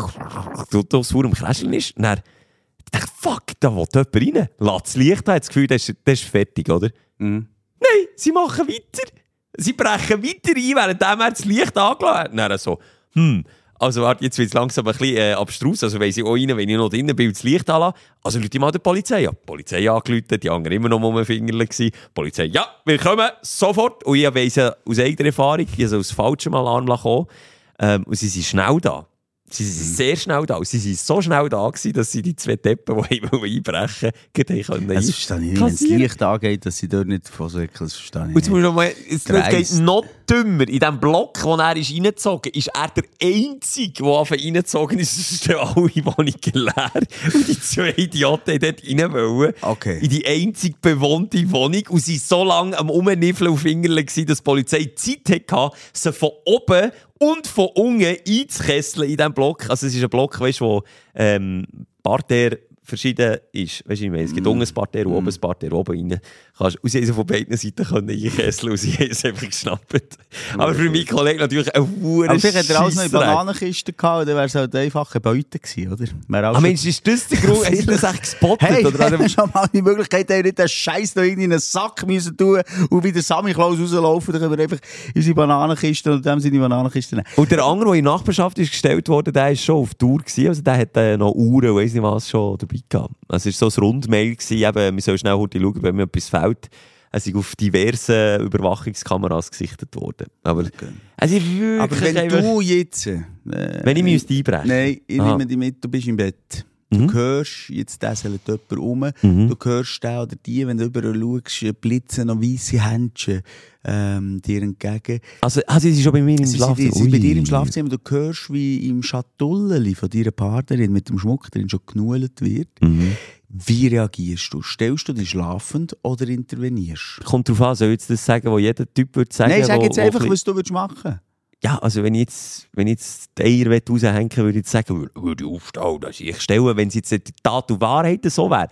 so vor dem Kräscheln ist. Und dann dachte ich, fuck, da will jemand rein. Lass das Licht an, das Gefühl, das ist, das ist fertig, oder? Mhm. Nein, sie machen weiter. Sie brechen weiter ein, während er das Licht angelassen hat. Und dann so, hm, also warte, jetzt wird es langsam ein bisschen äh, abstrus. Also weiss ich auch rein, wenn ich noch drinnen bin, das Licht anlassen. Also rufe ich mal die Polizei an. Die Polizei angerufen, die anderen immer noch um den Finger gewesen. Die Polizei, ja, wir kommen sofort. Und ich weiss ja aus eigener Erfahrung, ich habe aus falschem Alarm gekommen. Ähm, und sie sind schnell da. Sie sind sehr schnell da. Sie waren so schnell da gewesen, dass sie die zwei Deppen, die einbrechen wollten, können. Das verstehe ich nicht. Wenn das Licht angeht, dass sie dort nicht von so das verstehe ich nicht. Und noch mal, es geht noch dümmer. In dem Block, wo er ist reingezogen ist, ist er der Einzige, der einfach reingezogen ist. Es ist alle Wohnungen leer. Und die zwei Idioten wollten dort rein wollen. Okay. In die einzig bewohnte Wohnung. Und sie waren so lange am Umniffeln auf Fingerle, dass die Polizei Zeit hatte, sie von oben und von unten einzukesseln in diesem Block. Also es ist ein Block, weißt, wo ähm, Parterre verschieden ist. Weißt du, ich meine, es gibt mm. unten ein Parterre und oben ein Parterre, oben rein. Kannst, und sie haben von beiden Seiten einkesseln und sie haben es einfach geschnappt. Aber für meinen Kollegen natürlich ein verdammter Aber vielleicht hat er alles noch in Bananenkisten gehabt, dann wäre es halt einfach eine Beute gewesen, oder? Ah, Mensch, ist das der Grund? Hast du das echt gespottet? Hey, oder? Hey, schon mal die Möglichkeit, nicht den Scheiß noch in einen Sack müssen tun und wieder Sammy Klaus rauslaufen, dann können wir einfach unsere Bananenkisten und dem sind die Bananenkisten nehmen. Und der andere, der in der Nachbarschaft ist gestellt wurde, der war schon auf Tour gewesen, also der hat äh, noch Uhren, weiss nicht was, schon dabei gehabt. Also es war so ein Rundmail gewesen, eben, wir sollen schnell heute schauen, wenn mir etwas fehlt. Es ist auf diversen Überwachungskameras gesichtet worden. Aber, okay. also wirklich Aber wenn einfach, du jetzt... Äh, wenn ich müsste einbrechen? Nein, ich nehme dich mit, du bist im Bett. Du mhm. hörst, jetzt täselt jemand rum, mhm. du hörst den oder die, wenn du überall schaust, blitzen noch weisse Händchen ähm, dir entgegen. Also, also sie sind schon bei mir im Schlafzimmer? Sie sind bei dir im Schlafzimmer. Du hörst, wie im Schatulleli von deiner Partnerin mit dem Schmuck drin schon genullt wird. Mhm. Wie reagierst du? Stellst du dich schlafend oder intervenierst? Kommt darauf an, soll ich das sagen, was jeder Typ würde sagen? Nein, sag wo, jetzt wo einfach, was du würdest machen. Ja, also wenn ich jetzt, wenn ich jetzt die Eier raushängen würde, würde ich sagen, würde ich aufstehen, dass ich stelle, wenn es jetzt die Tat und Wahrheit so wäre.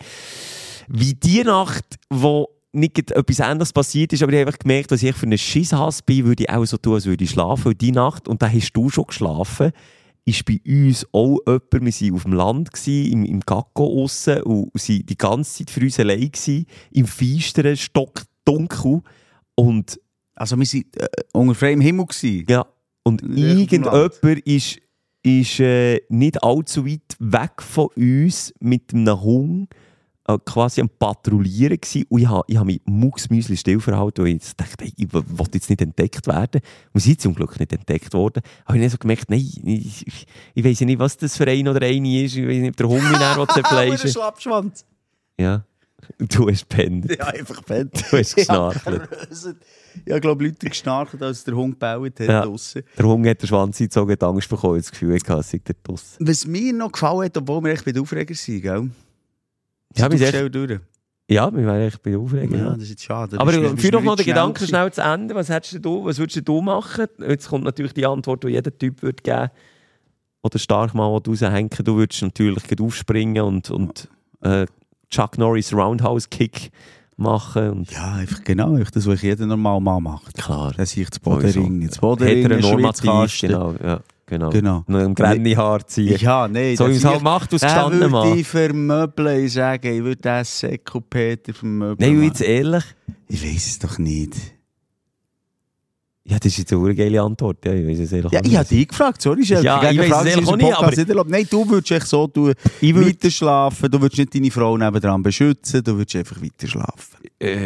Wie die Nacht, wo nicht etwas anderes passiert ist, aber ich habe einfach gemerkt, dass ich für einen Schisshass bin, würde ich auch so tun, als würde ich schlafen. Und die Nacht, und da hast du schon geschlafen, ist bei uns auch jemand, wir waren auf dem Land, gewesen, im, im Gacko aussen, und waren die ganze Zeit für uns allein gewesen, im feisteren, stockdunkel. Und also wir waren äh, unter freiem Himmel gewesen. Ja. Und irgendjemand ist, ist äh, nicht allzu weit weg von uns mit einem Hund äh, quasi am Patrouillieren gewesen. Und ich habe ich hab mich mucksmäusli still verhalten, und ich dachte, hey, ich will jetzt nicht entdeckt werden. Und sie sind zum Glück nicht entdeckt worden. Aber ich habe so gemerkt, nein, ich, ich, ich weiss nicht, was das für ein oder eine ist. Ich weiss nicht, ob der Hund mich näher zerfleischen will. Schlappschwanz. Ja. Du hast gepennt. Ja, einfach gepennt. Du hast geschnarchelt. Ja, ich glaube, Leute geschnarchelt, als der Hund gebaut hat. Ja. Draussen. Der Hund hat den Schwanz gezogen, hat Angst bekommen, das Gefühl hatte, es sei der draussen. Was mir noch gefallen hat, obwohl wir echt bei den Aufreger sind, gell? Ja, wir schnell durch. Ja, wir waren echt bei den Aufreger. Ja, das ist jetzt schade. Aber bist, führ doch noch den Gedanken gewesen. Schnell zu Ende. Was, du, was würdest du machen? Jetzt kommt natürlich die Antwort, die jeder Typ würde geben. Oder stark mal raushängen. Du würdest natürlich aufspringen und, und äh, Chuck Norris Roundhouse Kick machen. Und ja, einfach genau. Das, was jeder normal Mann macht. Klar. Das ist das Bodenring. Das Bodenring, Heteronormativ, genau. Ja, genau. genau. Noch ein Granny-Haar ziehen. Ja, nein. So wie es halt macht, aus gestanden Mann. Ich würde vermöbeln, ich sage, ich würde den Sekupeter vermöbeln. Nein, jetzt ehrlich? Ich weiss es doch nicht. Ja, das ist jetzt eine geile Antwort. Ja, ich weiss es ehrlich ja, ich habe dich gefragt, sorry. Ja, ja ich weiss es ehrlich auch nicht, aber... Nicht nein, du würdest echt so tun, würd... weiter schlafen, du würdest nicht deine Frau nebendran beschützen, du würdest einfach weiter schlafen.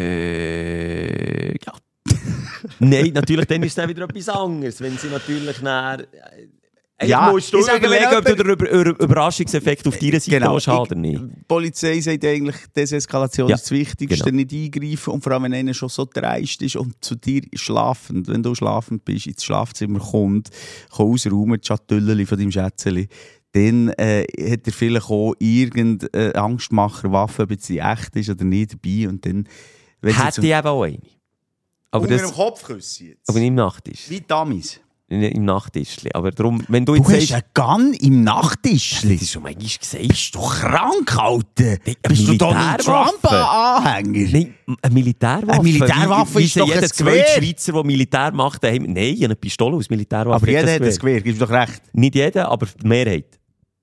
Äh, ja. Nein, natürlich, dann ist es dann wieder etwas anderes. Wenn sie natürlich näher... Ja, musst du ich sage, überlegen, ob du den Über- Überraschungseffekt auf deiner Seite genau, hast oder nicht. Die Polizei sagt eigentlich, Deseskalation ja, ist das Wichtigste, genau. Nicht eingreifen. Und vor allem, wenn einer schon so dreist ist und zu dir schlafend, wenn du schlafend bist, ins Schlafzimmer kommt, kommt ausräumen, die Schatulleli von deinem Schätzeli, dann äh, hat er vielleicht auch irgendeine Angstmacher-Waffe, ob sie echt ist oder nicht, dabei. Und dann, hätte ich eben auch eine. Aber Unter das, dem Kopfkissen jetzt. aber nicht im Nachttisch. Wie Dummies. Im Nachttischli. Aber darum, wenn du Du jetzt hast sagst... einen Gun im Nachttischli. Das ist schon manchmal gesagt. Bist du krank, Alter? Eine Bist du Donald Militärwaffe? Trump-Anhänger? Nein, eine Militärwaffe. Eine Militärwaffe wie, wie ist doch jeder ein zweite Gewehr. Schweizer, der Militär macht, haben... Nein, eine Pistole aus Militärwaffe. Aber jeder hat ein ein Gewehr, gibst du doch recht. Nicht jeder, aber die Mehrheit.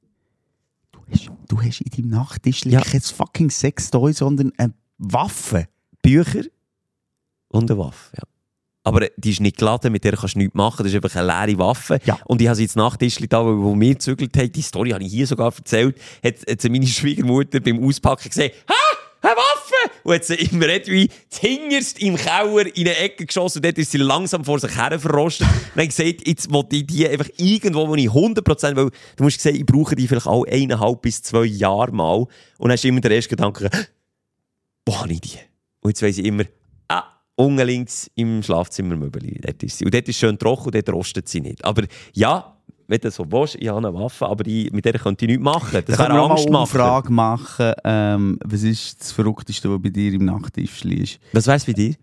Du hast, du hast in deinem Nachttischli Ja. kein fucking Sextoy, sondern eine Waffe. Bücher und eine Waffe, ja. Aber die ist nicht geladen, mit der kannst du nichts machen. Das ist einfach eine leere Waffe. Ja. Und ich habe sie jetzt Nachttischli da, wo, wo wir gezügelt haben, die Story habe ich hier sogar erzählt, hat, hat sie meine Schwiegermutter beim Auspacken gesehen, «Ha! Eine Waffe!» Und hat sie im Redwein zuhinterst im Keller in eine Ecke geschossen und dort ist sie langsam vor sich her verrostet. Und dann habe ich gesagt, jetzt will ich die einfach irgendwo, wo ich hundert Prozent, weil du musst sehen, ich brauche die vielleicht auch eineinhalb bis zwei Jahre mal. Und dann hast du immer den ersten Gedanken, wo habe ich die? Und jetzt weiss ich immer, ah, unten links im Schlafzimmermöbel. Dort ist sie. Und dort ist schön trocken und dort rostet sie nicht. Aber ja, wenn du so willst, ich habe eine Waffe, aber ich, mit der könnte ich nichts machen. Das wäre wir auch mal Angst eine machen. Umfrage machen. Ähm, was ist das Verrückteste, was bei dir im Nachttischli ist? Was wär's bei dir?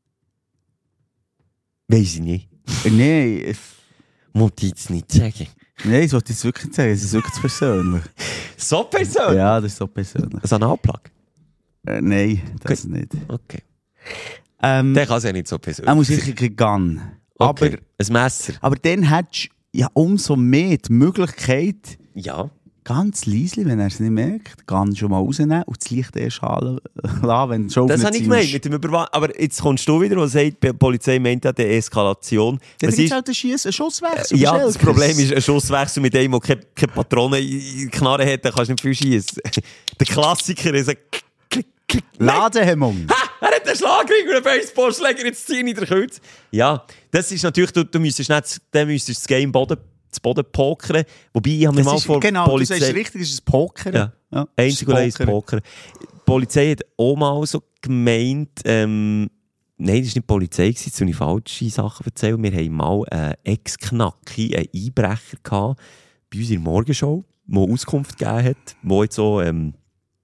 Weiss ich nicht. Äh, Nein, Muss ich jetzt nicht sagen. nein, das wollte ich jetzt wirklich nicht sagen. Es ist wirklich zu persönlich. So persönlich? Ja, das ist so persönlich. Ein Analplug? Äh, nein, das nicht. Okay. Ähm, Der kann es ja nicht so persönlich er muss sicher kein Gun. Okay. Aber, Ein Messer? aber dann hättest du ja umso mehr die Möglichkeit, Ja. ganz leise, wenn er es nicht merkt, Gun schon mal rausnehmen und das Licht erst anlassen, wenn du schon Das auf habe ich eine gemeint ziehst. mit dem Überwachung. Aber jetzt kommst du wieder und sagst, die Polizei meint ja die Eskalation. Ja, Was dann gibt ist- es halt einen Schiess, einen Schusswechsel. Ja, Schnell. das Problem ist, ein Schusswechsel mit einem, der keine, keine Patronen in die Knarre hat, dann kannst du nicht viel schießen. Der Klassiker ist ein Klick, Klick, Klick. Ladehemmung. Ha! Er hat einen Schlagring und einen Baseballschläger, jetzt zieh ich den Kreuz. Ja, das ist natürlich, du, du müsstest nicht, dann müsstest das Game Boden, das Boden pokern. Wobei, ich habe mir Das mal ist, vor genau, Polizei... du sagst richtig, es ist ein Poker. Ja. Ja, Einzig und allein Poker. Die Polizei hat auch mal so gemeint, ähm, nein, das war nicht die Polizei, jetzt habe ich falsche Sachen erzählt. Wir haben mal einen Ex-Knacki, einen Einbrecher gehabt, bei uns in der Morgenshow, der Auskunft gegeben hat, der jetzt so ähm,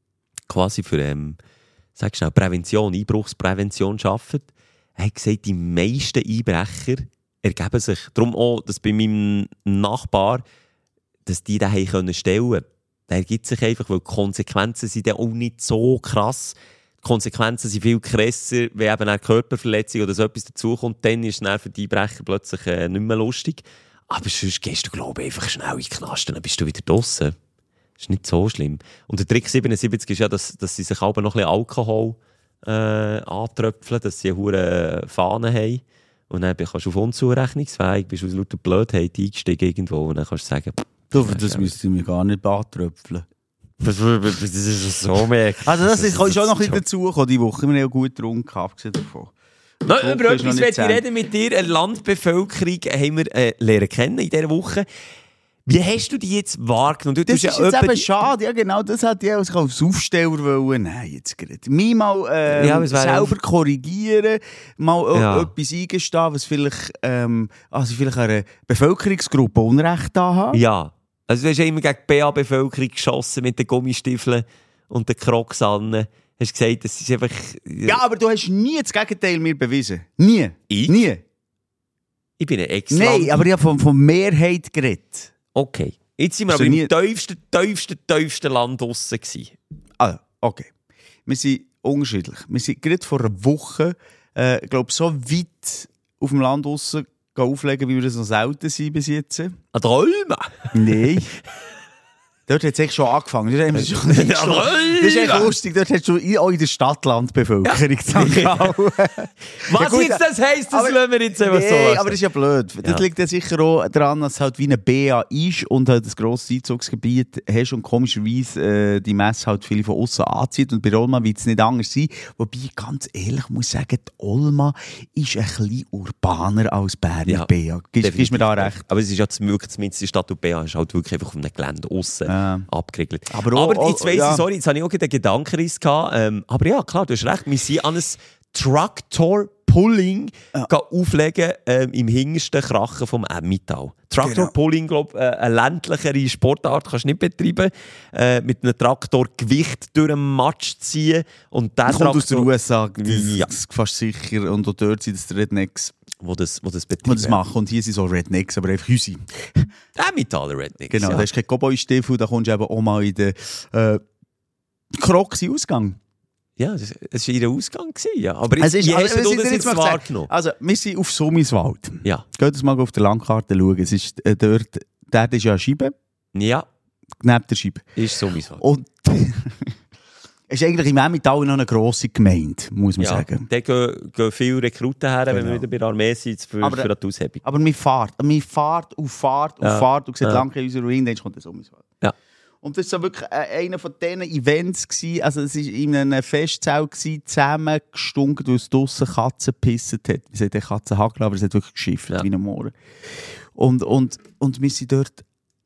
quasi für ähm, sag schnell, Prävention, Einbruchsprävention arbeitet. Er hat gesagt, die meisten Einbrecher ergeben sich, darum auch, dass bei meinem Nachbar, dass die den haben stellen können. Der ergibt sich einfach, weil die Konsequenzen sind dann auch nicht so krass. Die Konsequenzen sind viel krasser, wenn eben eine Körperverletzung oder so etwas dazukommt, dann ist es dann für die Einbrecher plötzlich äh, nicht mehr lustig. Aber sonst gehst du, glaube ich, einfach schnell in den Knast, dann bist du wieder draussen. Das ist nicht so schlimm. Und der Trick siebenundsiebzig ist ja, dass, dass sie sich aber noch ein bisschen Alkohol äh, antröpfeln, dass sie eine hohe Fahne haben. Und dann kannst du auf unzurechnungsfähig, bist du aus lauter Blödheit eingestiegen irgendwo und dann kannst du sagen, Du, das müsst ihr mir gar nicht antröpfeln. das ist so mehr. Also das ist, kann schon noch ein bisschen dazukommen, die Woche. Wir haben ja gut getrunken, abgesehen davon. No, Druck über ist noch etwas nicht möchte ich zu Ende. reden mit dir. Eine Landbevölkerung haben wir äh, lernen kennen in dieser Woche. Wie hast du die jetzt wahrgenommen? Du, Das tust ist ja jetzt etwa eben die- schade, ja genau, das hat ich auch als Aufsteller wollen. Nein, jetzt gerade. Mich mal ähm, Ja, aber es wäre selber korrigieren, mal äh, Ja. etwas eingestehen, was vielleicht, ähm, also vielleicht einer Bevölkerungsgruppe Unrecht da hat. Ja. Also du hast ja immer gegen die B A-Bevölkerung geschossen mit den Gummistiefeln und den Crocs an. Hast gesagt, das ist einfach... Ja, aber du hast nie das Gegenteil mir bewiesen. Nie. Ich? Nie. Ich bin ein ex Nein, aber ich habe von, von Mehrheit geredet. Okay. Jetzt sind wir Also aber nie- im tiefsten, tiefsten, tiefsten Land draussen gewesen. Also, okay. Wir sind unterschiedlich. Wir sind gerade vor einer Woche, äh, ich glaube, so weit auf dem Land draussen auflegen, wie wir das noch selten sind bis jetzt. An der Olme? Nein. Dort hat es echt schon angefangen. Dort haben wir schon nicht Ja, geschlafen. Olme! Das ist echt lustig. Dort hast du in, auch in der Stadtlandbevölkerung zusammengehauen. Was gut, jetzt das heisst, das aber- lassen wir jetzt einfach so Nee, lassen. aber das ist ja blöd. Das Ja. liegt ja sicher auch daran, dass es halt wie eine B A ist und halt ein grosses Einzugsgebiet hast und komischerweise äh, die Messe halt viele von außen anzieht. Und bei Olma wird es nicht anders sein. Wobei ich ganz ehrlich muss sagen, die Olma ist ein bisschen urbaner als Berner Ja, B A. Gibst gibst mir da definitiv. recht? Aber es ist ja wirklich, zumindest die Stadt B A ist halt wirklich einfach auf einem Gelände aussen Ja. abgeriegelt. Aber auch- aber jetzt auch- weiss ja. ich, sorry, jetzt habe ich auch gerade einen Gedankenriss gehabt. Ähm, aber ja, klar, du hast recht, wir sind an ein Traktorpunkte Pulling Ja. auflegen ähm, im hintersten Krachen vom Emmental. Traktor-Pulling, glaube ich, äh, eine ländlichere Sportart kannst du nicht betreiben. Äh, mit einem Traktor Gewicht durch den Matsch ziehen. Und der Kommt aus den Traktor, U S A, das Ja. ist fast sicher. Und auch dort sind es die Rednecks, wo das, wo das die betreiben. das machen. Und hier sind so Rednecks, aber einfach unsere. Emmentaler Rednecks. Genau, ja. da ist kein Cowboy-Stiefel, da kommst du eben auch mal in den äh, Crocs-Ausgang. Ja, das war ihr Ausgang. Gewesen, ja. Aber jetzt, Es ist- wie also, hast du was ich das dir jetzt jetzt mal wahrgenommen? Also, wir sind auf Summiswald. Ja. Geht das mal auf der Landkarte schauen. Es ist äh, dort, dort ist ja eine Scheibe, Ja, neben der Scheibe. ist sowieso. Und es ist eigentlich im Emmental noch eine grosse Gemeinde, muss man Ja, sagen. da gehen, gehen viele Rekruten her, wenn Genau. wir wieder bei der Armee sind, für, Aber- für die Aushebung. Aber man fährt, man fährt und fährt und Ja. fährt und sieht Ja. lang in unserer Ruine, dann kommt der Summiswald. Ja. Und das war so wirklich äh, einer von diesen Events gewesen. Also es war in einem Festzelt gewesen, zusammengestunken, weil es draussen Katzen gepisst hat. Es hat eine Katzenhagel, aber es hat wirklich geschifft, Ja. wie ein Mohren. Und, und, und wir sind dort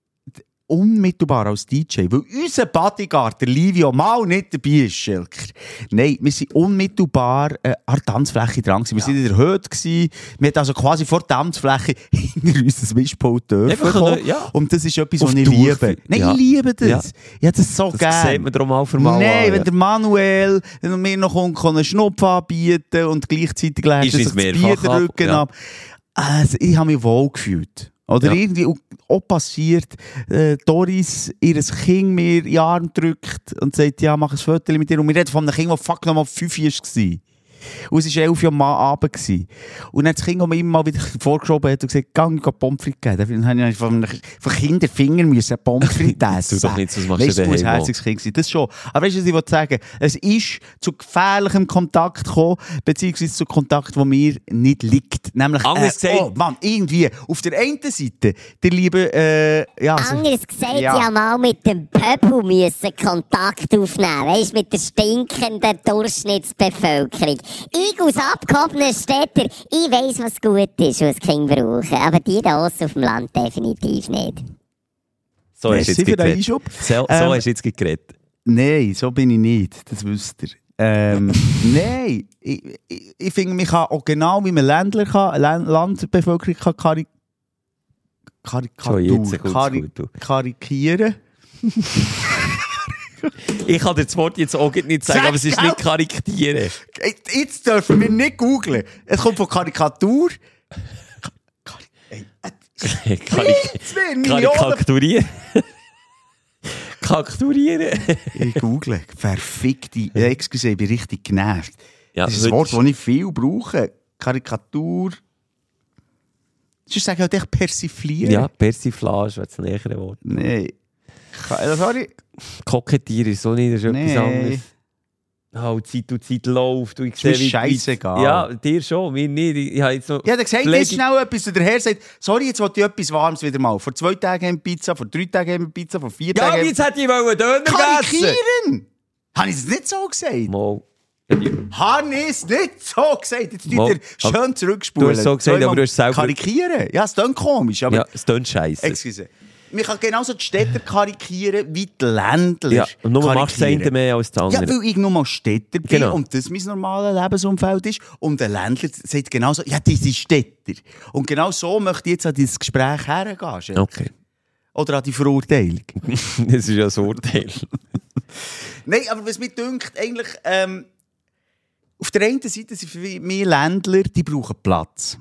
unmittelbar als D J, weil unser Bodyguard, der Livio, mal nicht dabei ist, Schelker. Nein, wir sind unmittelbar äh, an der Tanzfläche dran gewesen. Wir waren in der Höhe gewesen. Wir hatten also quasi vor der Tanzfläche hinter uns ein Mischpult dürfen Einfach kommen. eine- ja. Und das ist etwas, Auf was ich Tour. liebe. Nein, Ja. ich liebe das. Ja. Ich habe das so Das gerne. sieht man darum auch für mal Nein, an, wenn ja. der Manuel wenn mir noch kommt, kann einen Schnupf anbieten und gleichzeitig lässt Ist er es sich das Bier mehrfach den ab, Rücken ja. ab. Also, ich habe mich wohl gefühlt. Oder Ja. irgendwie auch- auch passiert, äh, Doris ihr Kind mir in den Arm drückt und sagt, ja, mach ein Foto mit dir. Und wir reden von einem Kind, das fuck noch mal fünf war. Und es war elf Uhr am Abend. gewesen. Und dann hat das Kind, das mir immer mal wieder vorgeschoben hat und gesagt, geh mir Pommes frites geben. Dann habe ich von, von Kinderfingern müssen Pommes frites essen. Tu doch nicht, sonst machst du Weißt du, daheim es muss ein auch. herziges Kind sein. Das schon. Aber weißt du, was ich wollte sagen? Es ist zu gefährlichem Kontakt gekommen, beziehungsweise zu Kontakt, der mir nicht liegt. Nämlich, Anders äh, gesagt- oh Mann, irgendwie, auf der einen Seite, der liebe, äh, ja, also- Anders gesagt, Ja. ja mal mit dem Pöbel müssen Kontakt aufnehmen. Weisst, mit der stinkenden Durchschnittsbevölkerung. Ich als abgehobener Städter, ich weiss, was gut ist, was die Kinder brauchen. Aber die da aussen auf dem Land definitiv nicht. So hast du Merci jetzt für den geredet. Einschub. So, so Ähm, hast du jetzt geredet. Nein, so bin ich nicht, das wisst ihr. Ähm, nein, ich, ich, ich finde, man kann auch genau wie man Ländler kann, Land- Landbevölkerung kann kari Schon Karikatur, jetzt kommt's kari gut, du. karikieren. Ich kann dir das Wort jetzt auch nicht sagen, Sag, aber es ist gell? nicht karikieren. Jetzt- Jetzt dürfen wir nicht googlen. Es kommt von Karikatur. Ka- Kari Ey, äh, Karik zwei Millionen. Karikaturieren. Kakturieren. Ich google. Verfickte. Ja, excuse, ich bin richtig genervt. Ja, Das ist ein heute Wort, das ich viel brauche. Karikatur. Sonst sage ich halt echt persiflieren. Ja, Persiflage wäre das nähere Wort. Nein. Ka- Sorry. Kokettieren ist so nicht, das ist etwas Nee. anderes. Oh, Zeit und Zeit läuft. Und ich Ist mir sehe, wie- scheissegal. wie- Ja, dir schon, mir nicht. Ich, ich habe jetzt noch Ja, dann sagt Pflege- jetzt schnell etwas und der Herr sagt, sorry, jetzt wollte ich etwas Warmes wieder mal. Vor zwei Tagen haben wir Pizza, vor drei Tagen haben wir Pizza, vor vier Ja, Tagen aber haben jetzt hätte ich wollen Döner gegessen. Karikieren! Habe ich es nicht so gesagt? Mal. Habe ich es nicht so gesagt? Jetzt Mal. tut ihr schön zurückspulen. Du hast so gesagt, Zweimal aber du hast selber- Karikieren? Ja, es klingt komisch, aber... Ja, es klingt scheisse. Excuse. Man kann genauso die Städter karikieren wie die Ländler. Ja, und nur machst du das karikieren. eine mehr als das Ja, andere. weil ich nur mal Städter bin Genau. und das mein normales Lebensumfeld ist. Und der Ländler sagt genauso, ja, die sind Städter. Und genau so möchte ich jetzt an dieses Gespräch hergehen. Schelker. Okay. Oder an die Verurteilung. Das ist ja ein Urteil. Nein, aber was mir dünkt, eigentlich, ähm, auf der einen Seite sind für mich Ländler, die brauchen Platz.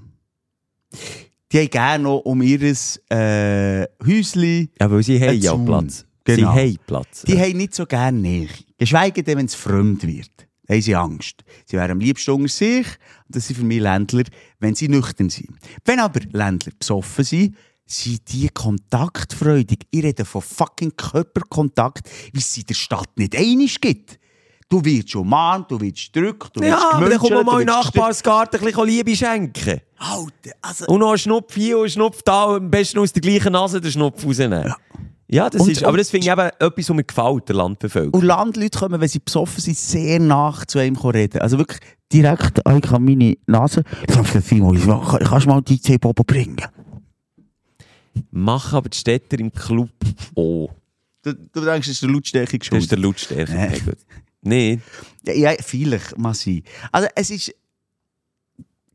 Die haben gerne noch um ihr äh, Häuschen. Ja, weil sie haben Ein ja Zaun. Platz. Genau. Sie haben Platz. Die haben nicht so gerne Nähe. Geschweige denn, wenn es fremd wird. Da haben sie Angst. Sie wären am liebsten unter sich. Und das sind für mich Ländler, wenn sie nüchtern sind. Wenn aber Ländler besoffen sind, sind die kontaktfreudig. Ich rede von fucking Körperkontakt, wie es in der Stadt nicht einig gibt. Du wirst umarmt, du wirst gedrückt, du wirst Ja, aber dann kommen wir gemünzelt, mal du in den wirst Nachbarsgarten ein bisschen Liebe schenken. Alter, also... Und noch einen Schnupf hier und einen Schnupf da und am besten aus der gleichen Nase den Schnupf rausnehmen. Ja, ja das Und- ist, aber das finde ich eben etwas, was mir gefällt, der Landbevölkerung. Und Landleute kommen, wenn sie besoffen sind, sehr nach zu einem reden. Also wirklich direkt, oh, ich kann meine Nase... Kannst du mal die D J Bobo bringen? Machen aber die Städter im Club auch. Du, du denkst, das ist der Lautstärke Das geschuldet? ist der Lautstärke. Nee. Okay, gut. Nee. Ja, ja, vielleicht mal sein. Also es ist...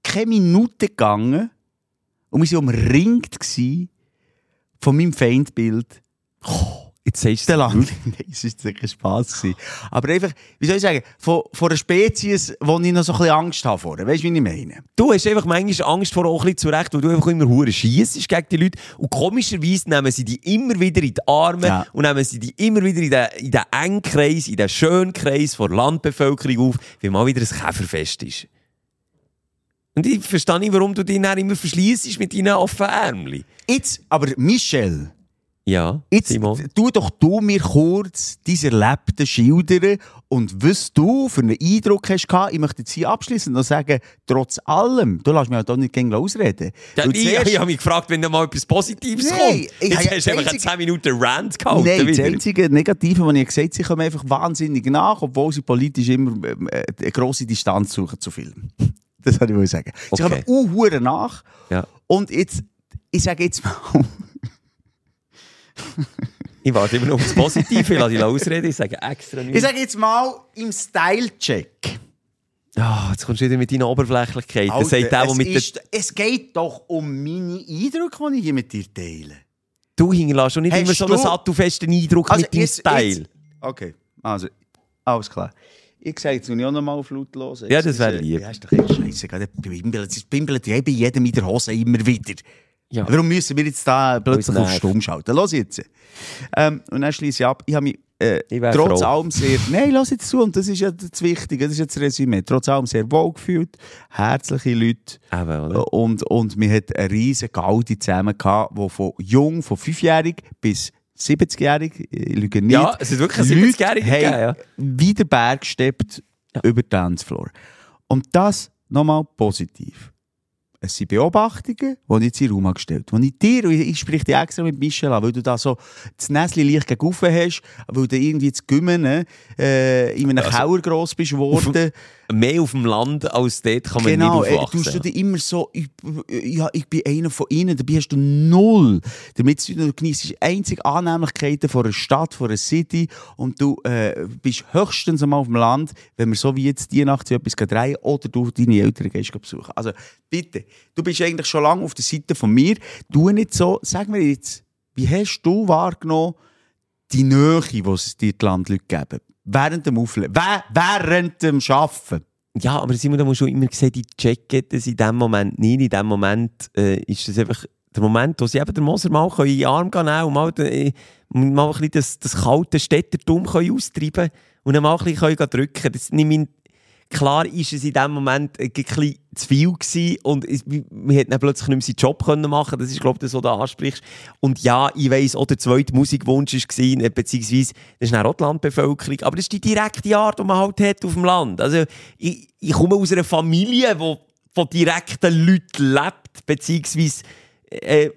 keine Minute gegangen und wir waren umringt von meinem Feindbild. Oh, jetzt sagst du es lang. Nein, es war kein Spass. Aber einfach, wie soll ich sagen, von, von einer Spezies, wo ich noch so ein bisschen Angst habe vor. Weißt du, wie ich meine? Du hast einfach manchmal Angst vor auch ein bisschen zurecht, weil du einfach immer hure schiessest gegen die Leute. Und komischerweise nehmen sie die immer wieder in die Arme ja. und nehmen sie die immer wieder in den, in den engen Kreis, in den schönen Kreis von der Landbevölkerung auf, weil mal wieder ein Käferfest ist. Und ich verstehe nicht, warum du dich dann immer verschliessest mit deinen offenen Ärmchen. Jetzt, aber Michel... Ja, jetzt Simon. Tu doch du mir kurz dein Erlebte schildern und was du für einen Eindruck hast gehabt. Ich möchte jetzt hier abschließend noch sagen, trotz allem, du lässt mich halt auch nicht gegen ausreden. Ja, ich zuerst... ich habe mich gefragt, wenn da mal etwas Positives Nein, kommt. Ich jetzt ja, hast du einfach einen zehn Minuten Rant gehalten. Nein, wieder. das einzige Negative, was ich gesagt habe, sie kommen einfach wahnsinnig nach, obwohl sie politisch immer äh, eine grosse Distanz suchen zu Filmen. Das wollte ich sagen. Sie Okay. kommen auch nach. Ja. Und jetzt, ich sage jetzt mal... Ich warte immer noch auf das Positive, ich lasse dich ausreden, ich sage extra nichts. Ich sage jetzt mal im Style-Check. Oh, jetzt kommst du wieder mit deiner Oberflächlichkeit. Das Alter, sagt der, der es, mit ist, es geht doch um meine Eindrücke, die ich hier mit dir teile. Du hinterlässt schon nicht Hast immer so du- einen sattelfesten Eindruck Also mit deinem jetzt- Style. jetzt- Okay, also, alles klar. Ich sage jetzt, wenn ich auch noch mal auf laut hören. Ja, das wäre lieb. Ja, ist doch echt scheiße. Gerade bimbelt, es bimbelt ja bei jedem in der Hose immer wieder. Ja. Warum müssen wir jetzt da plötzlich Uns auf nervt. Stumm schalten? Los jetzt. Ähm, und dann schließe ich ab. Ich habe mich äh, Ich wär trotz froh. allem sehr... Nein, lass jetzt zu. Und das ist ja das Wichtige. Das ist jetzt das Resümee. Trotz allem sehr wohl gefühlt. Herzliche Leute. Eben, oder? Und, und wir hatten eine riesige Gaudi zusammen gehabt, die von jung, von fünfjährig bis siebzigjährig, ich lüge nicht. Ja, es ist wirklich ein Leute siebzigjähriger haben gegeben, ja. wie der Berg gesteppt Ja. über den Dancefloor. Und das nochmal positiv. Es sind Beobachtungen, die ich jetzt in den Raum gestellt habe. Ich dir, und ich, ich spreche dich extra mit Michel an, weil du da so das Näschen leicht gegen oben hast, weil du irgendwie zu Gümmen äh, in einem Also, Kauer gross bist geworden. Mehr auf dem Land als dort kann man Genau, nicht äh, aufwachsen. tust du dir immer so, ich, ja, ich bin einer von ihnen, dabei hast du null. Damit du genießt einzig Annehmlichkeiten von einer Stadt, von einer City und du äh, bist höchstens einmal auf dem Land, wenn wir so wie jetzt die Nacht so etwas drehen oder du deine Eltern gehst besuchen. Also bitte, du bist eigentlich schon lange auf der Seite von mir. Tu nicht so, sag mir jetzt, wie hast du wahrgenommen, die Nähe, die es dir die Landleute geben? Während dem Aufleben, während dem Arbeiten. Ja, aber Simon, da musst du immer sehen, die checken das in dem Moment nicht. In dem Moment äh, ist das einfach der Moment, wo sie eben den Moser mal in den Arm gehen können und mal, äh, mal ein bisschen das, das kalte Städtertum können austreiben und dann mal ein bisschen können drücken können. Das nicht mein Klar ist es in dem Moment ein bisschen zu viel gewesen und es, man hätte dann plötzlich nicht mehr seinen Job können machen. Das ist, glaube ich, das, was du ansprichst. Und ja, ich weiss, auch der zweite Musikwunsch war, beziehungsweise, das ist dann auch die Landbevölkerung, aber das ist die direkte Art, die man halt hat auf dem Land. Also, ich, ich komme aus einer Familie, die von direkten Leuten lebt, beziehungsweise, äh,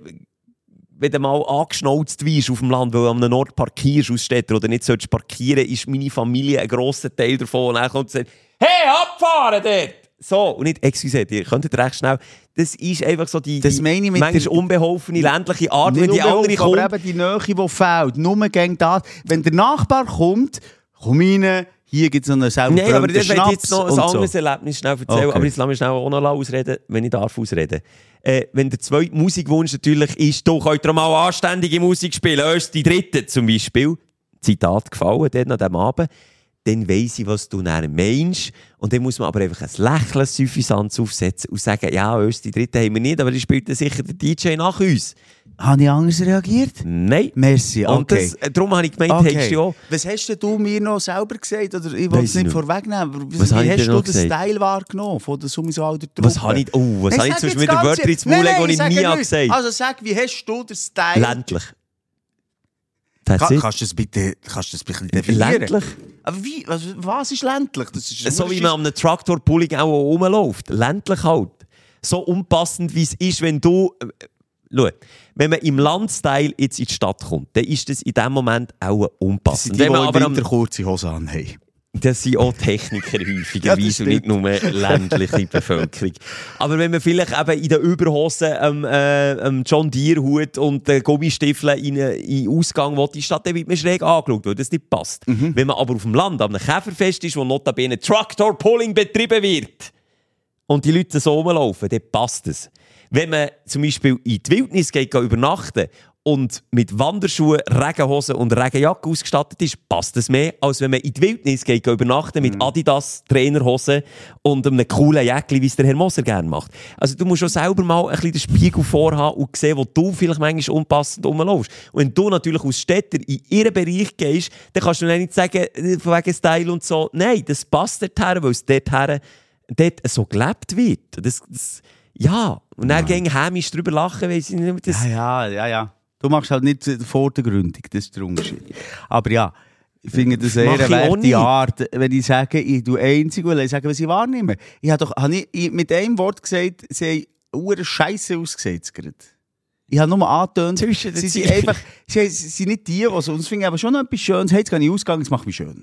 wenn du mal angeschnauzt wirst auf dem Land, weil du an einem Ort parkierst aus Städten oder nicht sollst parkieren, ist meine Familie ein grosser Teil davon. Und dann kommt und sagt, hey, abfahren dort! So, und nicht, excuse, ihr könntet recht schnell. Das ist einfach so die, Das die meine ich mit manchmal der- unbeholfene ländliche Art, Nicht wenn die andere unbeholfen, kommt. aber eben die Nähe, die fehlt. Nur gegen das. Wenn der Nachbar kommt, komm rein, hier gibt es noch einen selber Nein, aber das Schnaps will ich jetzt noch ein und anderes so. Erlebnis schnell erzählen. Okay. Aber jetzt lass mich schnell auch noch ausreden, wenn ich darf ausreden. Äh, wenn der zweite Musikwunsch natürlich ist, du könnt ihr mal anständige Musik spielen, erst die dritte zum Beispiel. Zitat gefallen, dann an diesem Abend. Dann weiss ich, was du dann meinst. Und dann muss man aber einfach ein Lächeln Suffisanz aufsetzen und sagen, ja, erst die dritte haben wir nicht, aber die spielt dann sicher der D J nach uns. Habe ich anders reagiert? Nein. Merci, okay. Und das, äh, darum habe ich gemeint, Okay. hast du ja... Was hast denn du mir noch selber gesagt? Oder ich will Weiss es ich nicht nicht. vorwegnehmen. aber Wie, Was habe wie ich hast denn du noch den gesagt? Style wahrgenommen von der sowieso alter Truppe? Was habe ich... Oh, was Nein, habe ich sag zwischen jetzt mir den ganz- Wörter ins Nein, Maul legen, nein, die ich sag nie ja habe nichts. gesagt. Also sag, wie hast du den Style... Ländlich. That's Ka it. kannst du das bitte kannst du das bitte definieren? Ländlich. Aber wie, was, was ist ländlich? Das ist So wie man an einem Traktorpulling auch rumläuft. Ländlich halt. So unpassend, wie es ist, wenn du... Äh, schau, wenn man im Landstyle jetzt in die Stadt kommt, dann ist das in dem Moment auch Das unpassend. sind die, Wenn die man im aber am, Winter kurze Hose anhaben. das sind auch Techniker häufigerweise Ja, das und nicht nur ländliche Bevölkerung. Aber wenn man vielleicht eben in den Überhosen ähm, äh, ähm, John Deere Hut und äh, Gummistiefeln in einen Ausgang will, in die Stadt, dann wird man schräg angeschaut, weil das nicht passt. Wenn man aber auf dem Land an einem Käferfest ist, wo notabene Traktorpulling betrieben wird, und die Leute so rumlaufen, dann passt es. Wenn man zum Beispiel in die Wildnis geht, geht übernachten und mit Wanderschuhen, Regenhosen und Regenjacke ausgestattet ist, passt es mehr, als wenn man in die Wildnis geht, geht übernachten mit Adidas, Trainerhosen und einem coolen Jäckli, wie es der Herr Moser gerne macht. Also du musst auch selber mal ein bisschen den Spiegel vorhaben und sehen, wo du vielleicht manchmal unpassend rumläufst. Und wenn du natürlich als Städter in ihren Bereich gehst, dann kannst du nicht sagen, von wegen Style und so. Nein, das passt dorthin, weil es dorthin dort so gelebt wird. Das, das, ja, und dann gegen hämisch drüber lachen, weiss ich nicht. Das ja, ja, ja, ja. Du machst halt nicht vordergründig, das ist der Unterschied. Aber ja, ich finde das eher eine werte Art, wenn ich sage, ich tue einzig und ich sage, was ich wahrnehme. Ich habe doch hab ich, ich mit einem Wort gesagt, sie haben ure Scheisse ausgesehen. Ich habe nur angetönt, sie sind einfach, sie, sie sind nicht die, die sonst finde ich aber schon noch etwas Schönes. Hey, jetzt gehe ich ausgegangen, das macht mich schön.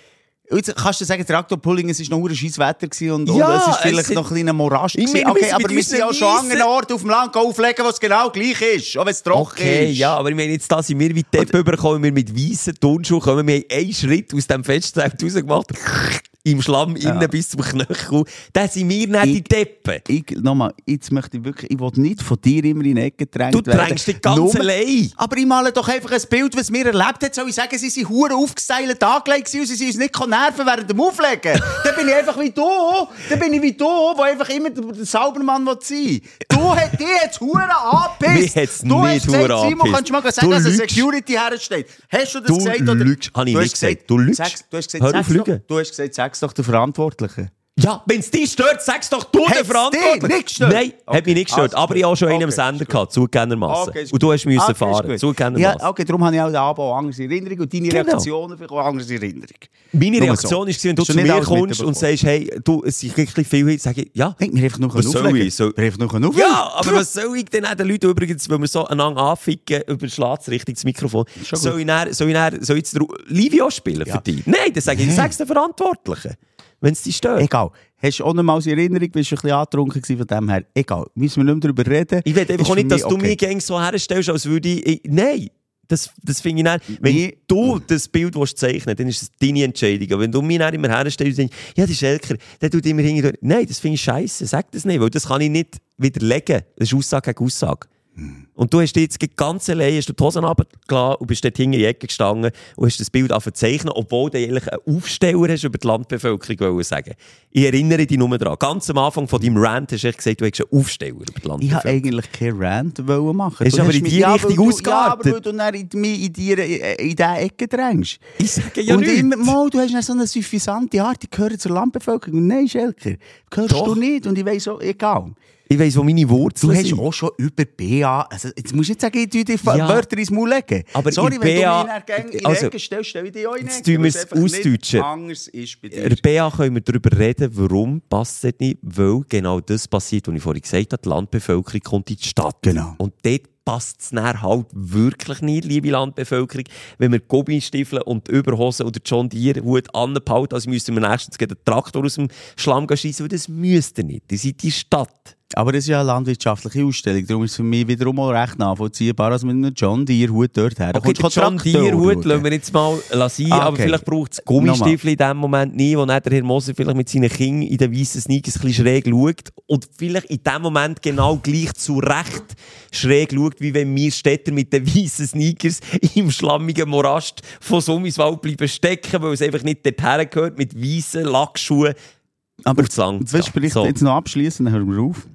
Jetzt kannst du sagen, Traktorpulling, es war noch ein scheiß Wetter und, ja, und es war vielleicht es noch ein kleiner Morast. Okay, okay, aber wir sind ja schon an einem Ort auf dem Land auflegen, wo es genau gleich ist, auch wenn es trocken okay, ist. Ja, aber ich meine, jetzt da sind wir wie Depp überkommen, wir mit weißen Turnschuhen kommen, wir haben einen Schritt aus dem Festzelt rausgemacht, im Schlamm ja. innen bis zum Knöchel. Da sind wir nicht ich, die Deppen. Ich, nochmal, jetzt möchte ich wirklich, ich will nicht von dir immer in die Ecke drängen. Du drängst dich ganz Nur, allein. Aber ich male doch einfach ein Bild, was mir erlebt hat, soll ich sagen, sie sind hure aufgestylt angelegt und sie sind uns nicht nerven während dem Auflegen. Dann bin ich einfach wie du, dann bin ich wie du, der einfach immer der Saubermann sein will. Du hast dich jetzt hure angepisst. Mir hat's du nicht hast gesagt, hure Simon, kannst du mal sagen, dass eine Security hersteht. Hast du das du gesagt? Oder? Lügst. Habe ich nicht gesagt. Du lügst. Sag's, du hast gesagt, Hör auf lügen. Du hast gesagt, sag's doch der Verantwortlichen. Ja, wenn es dich stört, sag's doch du, der Verantwortliche. Nicht gestört? Nein, okay. hat mich nicht gestört. Also, aber ich habe auch schon einen okay, am Sender gehabt, zugegebenermassen. Okay, und du hast müssen okay, fahren, zugegebenermassen. Ja, okay, darum habe ich auch den Abo anders in Erinnerung und deine genau. Reaktionen vielleicht auch anders in Erinnerung. Meine Nur Reaktion so. war, wenn du zu mir kommst und sagst, hey, du, es ist wirklich viel hin, sage ich, ja. Hey, wir einfach noch was soll ich? So, wir einfach noch auflegen. Ja, aber was soll ich denn auch den Leuten übrigens, wenn wir so einander anficken, überschlägt richtig das Mikrofon, soll ich, dann, soll ich, dann, soll ich jetzt Livio spielen ja. für dich? Nein, dann sage ich, ich sag's den Verantwortlichen, wenn es dich stört. Egal. Hast du auch noch mal in Erinnerung, bist du ein bisschen angetrunken von dem her? Egal, müssen wir nicht mehr darüber reden. Ich will einfach auch nicht, dass okay. du mich gegen so herstellst, als würde ich... ich nein, das, das finde ich nicht. Wenn nee. du das Bild zeichnen willst, dann ist es deine Entscheidung. Aber wenn du mich dann immer herstellst und denkst, ja, das ist Elker, der tut immer hinten... Nein, das finde ich scheiße, sag das nicht, weil das kann ich nicht widerlegen. Das ist Aussage gegen Aussage. Hm. Und du hast jetzt ganz allein hast du die Hosen runtergelassen und bist dort hinten in die Ecke gestanden und hast das Bild anzeichnen, obwohl du eigentlich einen Aufsteller hast über die Landbevölkerung sagen. Ich erinnere dich nur daran. Ganz am Anfang von deinem Rant hast du gesagt, du hättest einen Aufsteller über die Landbevölkerung. Ich wollte eigentlich keinen Rant machen. Hast du aber in die Richtung ausgeartet. Ja, aber weil du dann in, mich in, die, in diese Ecke drängst. Ich sage ja und nichts. Immer, mal, du hast dann so eine suffisante Art, die gehören zur Landbevölkerung. Nein, Schelker, gehörst Doch. du nicht. Und ich weiss auch, egal. Ich weiss, wo meine Wurzeln sind. Du hast auch schon über B A... Also, jetzt musst du nicht sagen, ich tue die ja. Wörter ins Maul legen. Aber sorry, wenn B A, du mich in die also, Ecke stellst, stell ich dich auch in die Ecke. Jetzt tun wir es ausdeutschen. Anders ist bei dir. Der B A können wir darüber reden, warum passt es nicht, weil genau das passiert, was ich vorhin gesagt habe, die Landbevölkerung kommt in die Stadt. Genau. Und dort passt es dann halt wirklich nicht, liebe Landbevölkerung, wenn wir Gummistiefel und Überhosen oder John Deere Hut anbehalten, also müssen wir nächstens den Traktor aus dem Schlamm schiessen, weil das müsst ihr nicht. Ihr seid die Stadt. Aber das ist ja eine landwirtschaftliche Ausstellung, darum ist es für mich wiederum auch recht nachvollziehbar, als mit einem John Deere Hut dort her. Okay, den John Deere Hut lassen wir jetzt mal sein, ah, okay. aber vielleicht braucht es Gummistiefel in dem Moment nie, wo dann der Herr Moser vielleicht mit seinen Kindern in den weißen Sneakers ein bisschen schräg schaut und vielleicht in dem Moment genau gleich zu Recht schräg schaut, wie wenn wir Städter mit den weißen Sneakers im schlammigen Morast von Summiswald bleiben stecken, weil es einfach nicht dorthin gehört, mit weißen Lackschuhen. Aber lang was spricht so. Jetzt noch abschließend, dann hören wir auf.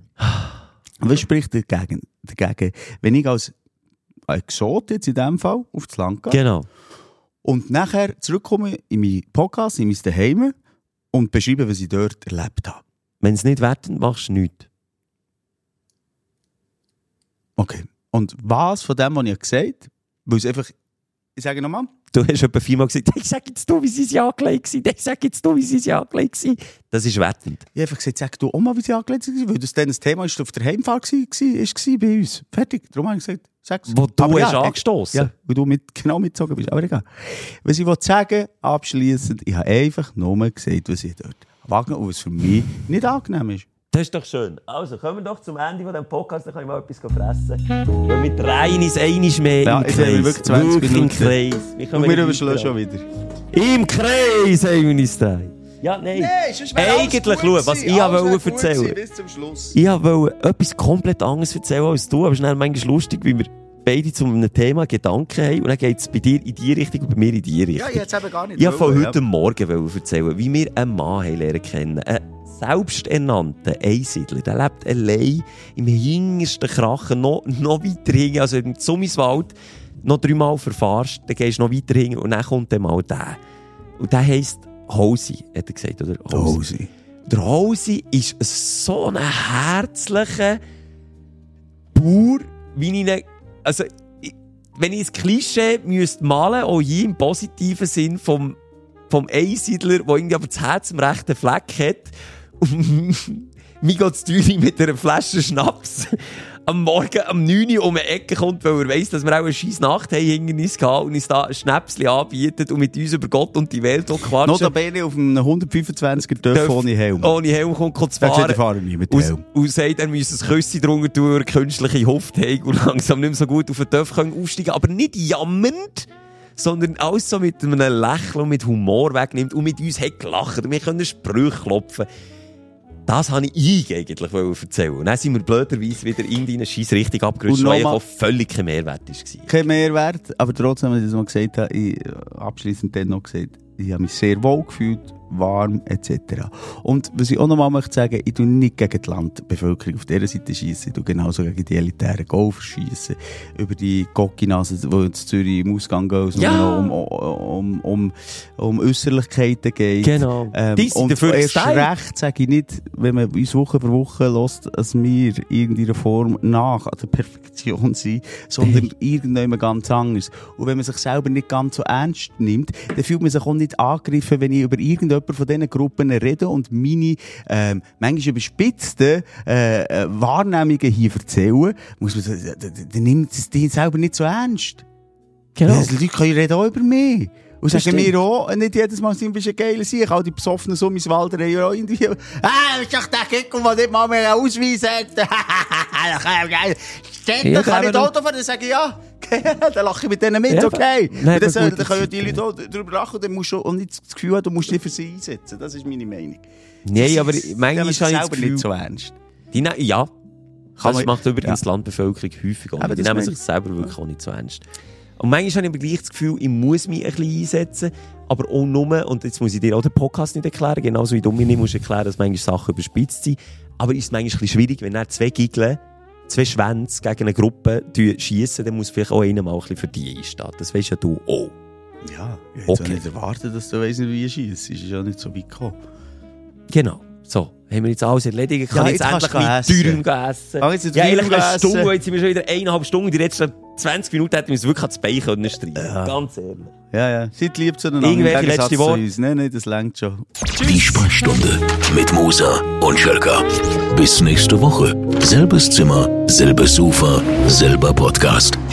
Was spricht dagegen, dagegen, wenn ich als Exot jetzt in diesem Fall auf das Land gehe genau. und nachher zurückkomme in meinen Podcast, in mein Zuhause und beschreibe, was ich dort erlebt habe? Wenn es nicht wertend machst du nichts. Okay. Und was von dem, was ich gesagt habe, weil es einfach, ich sage nochmal, du hast etwa viermal gesagt, ich sag jetzt du, wie sie es angelegt waren. Ich sag jetzt du, wie sie es angelegt waren. Das ist wertend. Ich habe einfach gesagt, sag du auch mal, wie sie angelegt waren, weil das dann ein Thema ist, auf der Heimfahrt war, war bei uns. Fertig. Darum habe ich gesagt, sag's. Wo du aber hast ja, angestossen. Ja, weil du mit, genau mitgezogen bist. Aber egal. Was ich sagen will, abschliessend, ich habe einfach nur gesagt, was ich dort wahrgenommen und was für mich nicht angenehm ist. Das ist doch schön. Also, kommen wir doch zum Ende von diesem Podcast, dann können wir mal etwas fressen. Weil wir drehen uns einmal mehr ja, im Kreis. Wir wirklich zwanzig Minuten. Im Kreis. Wir und wir überschlagen schon wieder. Im Kreis haben wir uns drehen. Ja, nein. Nein, sonst wäre alles Eigentlich, gut schau, was gewesen. ich Alles wollte wäre gut erzählen. gewesen, bis zum Schluss. Ich wollte etwas komplett anderes erzählen als du, aber es ist dann manchmal lustig, wie wir beide zu einem Thema Gedanken haben und dann geht es bei dir in die Richtung und bei mir in die Richtung. Ja, ich hätte es eben gar nicht Ich wollte von wollen, heute ja. Morgen erzählen, wie wir einen Mann haben lernen kennen. Einen selbsternannten Einsiedler. Der lebt allein im hintersten Krachen, noch, noch weiter hinten, also im Summiswald, noch dreimal verfahrst, dann gehst du noch weiter hinten und dann kommt dann mal der. Und der heisst Hosi, hat er gesagt, oder? Hosi. Der Hosi ist so ein herzlicher Bauer, wie ich ihn, also, ich, wenn ich ein Klischee müsste malen, auch je im positiven Sinn vom, vom Einsiedler, der irgendwie aber das Herz am rechten Fleck hat, und mir geht's Türi mit einer Flasche Schnaps am Morgen um neun Uhr um die Ecke kommt, weil er weiss, dass wir auch eine scheisse Nacht haben hinter uns gehabt und uns da ein Schnäpschen anbietet und mit uns über Gott und die Welt quatschen. Notabene auf einem hundertfünfundzwanziger Dörf ohne Helm. Ohne Helm kommt zu Er fahren. gesagt, ich fahre nie mit Und, Helm. und sagt, er müsse ein Küsschen drunter tun, eine künstliche Hüfte haben und langsam nicht mehr so gut auf den Dörf aufsteigen. Aber nicht jammernd, sondern alles so mit einem Lächeln und mit Humor wegnimmt und mit uns hat gelacht und wir können Sprüche klopfen. Das wollte ich eigentlich erzählen. Und dann sind wir blöderweise wieder in deine Scheiss richtig abgerutscht, weil auch völlig kein Mehrwert war. Kein Mehrwert, aber trotzdem, wenn ich das mal gesagt habe, ich abschliessend dann noch gesagt, ich habe mich sehr wohl gefühlt, warm et cetera. Und was ich auch noch mal möchte sagen, ich tue nicht gegen die Landbevölkerung auf dieser Seite schiessen, ich tue genauso gegen die elitären Golfer schiessen, über die Gockinase, die in Zürich im Ausgang gehen, es Ja. nur um, um, um, um Äusserlichkeiten geht. Genau. Ähm, Die sind und dafür erst gestylt. recht sage ich nicht, wenn man uns Woche für Woche hört, dass wir in irgendeiner Form nach an der Perfektion sind, sondern irgendjemand ganz anders. Und wenn man sich selber nicht ganz so ernst nimmt, dann fühlt man sich auch nicht angegriffen, wenn ich über irgendjemand von diesen Gruppen rede und meine ähm, manchmal überspitzten äh, Wahrnehmungen hier erzählen, muss man sagen, dann nimmt es die selber nicht so ernst. Genau. Die Leute können reden auch über mich. Und Das sagen stimmt. mir auch, nicht jedes Mal, du bist ein geiler Sieg. All die besoffenen Summiswalder haben ja auch irgendwie, ah, ist doch der Kickel, der nicht mal mehr einen Ausweis hat. Städte, Ja, kann ich aber Auto fahren? Dann sage ich, ja, dann lache ich mit denen mit, Ja, okay. nein, Und dann, aber dann gut, können ja das- die Leute auch darüber lachen und dann musst du auch nicht das Gefühl haben, du musst dich für sie einsetzen. Das ist meine Meinung. Nein, aber Die manchmal nehmen habe sich ich das selber Gefühl... nicht so ernst. Die ne- ja, Kann das man- macht übrigens ja. die Landbevölkerung häufig auch. Aber Die das nehmen meine sich selber wirklich auch nicht so ernst. Und manchmal habe ich aber gleich das Gefühl, ich muss mich ein bisschen einsetzen, aber auch nur, und jetzt muss ich dir auch den Podcast nicht erklären, genauso wie du mir nicht musst erklären, dass manchmal Sachen überspitzt sind, aber es ist manchmal ein bisschen schwierig, wenn dann zwei Giggeln, zwei Schwänze gegen eine Gruppe schiessen, dann muss vielleicht auch einer mal ein bisschen für die einstehen. Das weisst ja du auch. Ja, ich hätte Okay. auch nicht erwartet, dass du weiss nicht, wie schießt. Es ist ja nicht so weit gekommen. Genau. So, haben wir jetzt alles erledigt. Ich kann Ja, jetzt, jetzt endlich kannst mit du Dürüm essen. Ah, jetzt in Ja, Dürüm eigentlich eine essen. Stunde, jetzt sind wir schon wieder eineinhalb Stunden. Die letzten zwanzig Minuten hätten wir uns wirklich ans Bein können streichen. Ja. Ganz ehrlich. Ja, ja. Seid lieb zueinander. Irgendwelche Im Gegensatz letzte zu Worte? uns. Nein, nein, das reicht schon. Die Sprechstunde mit Musa und Schelka. Bis nächste Woche. Selbes Zimmer, selbes Sofa, selber Podcast.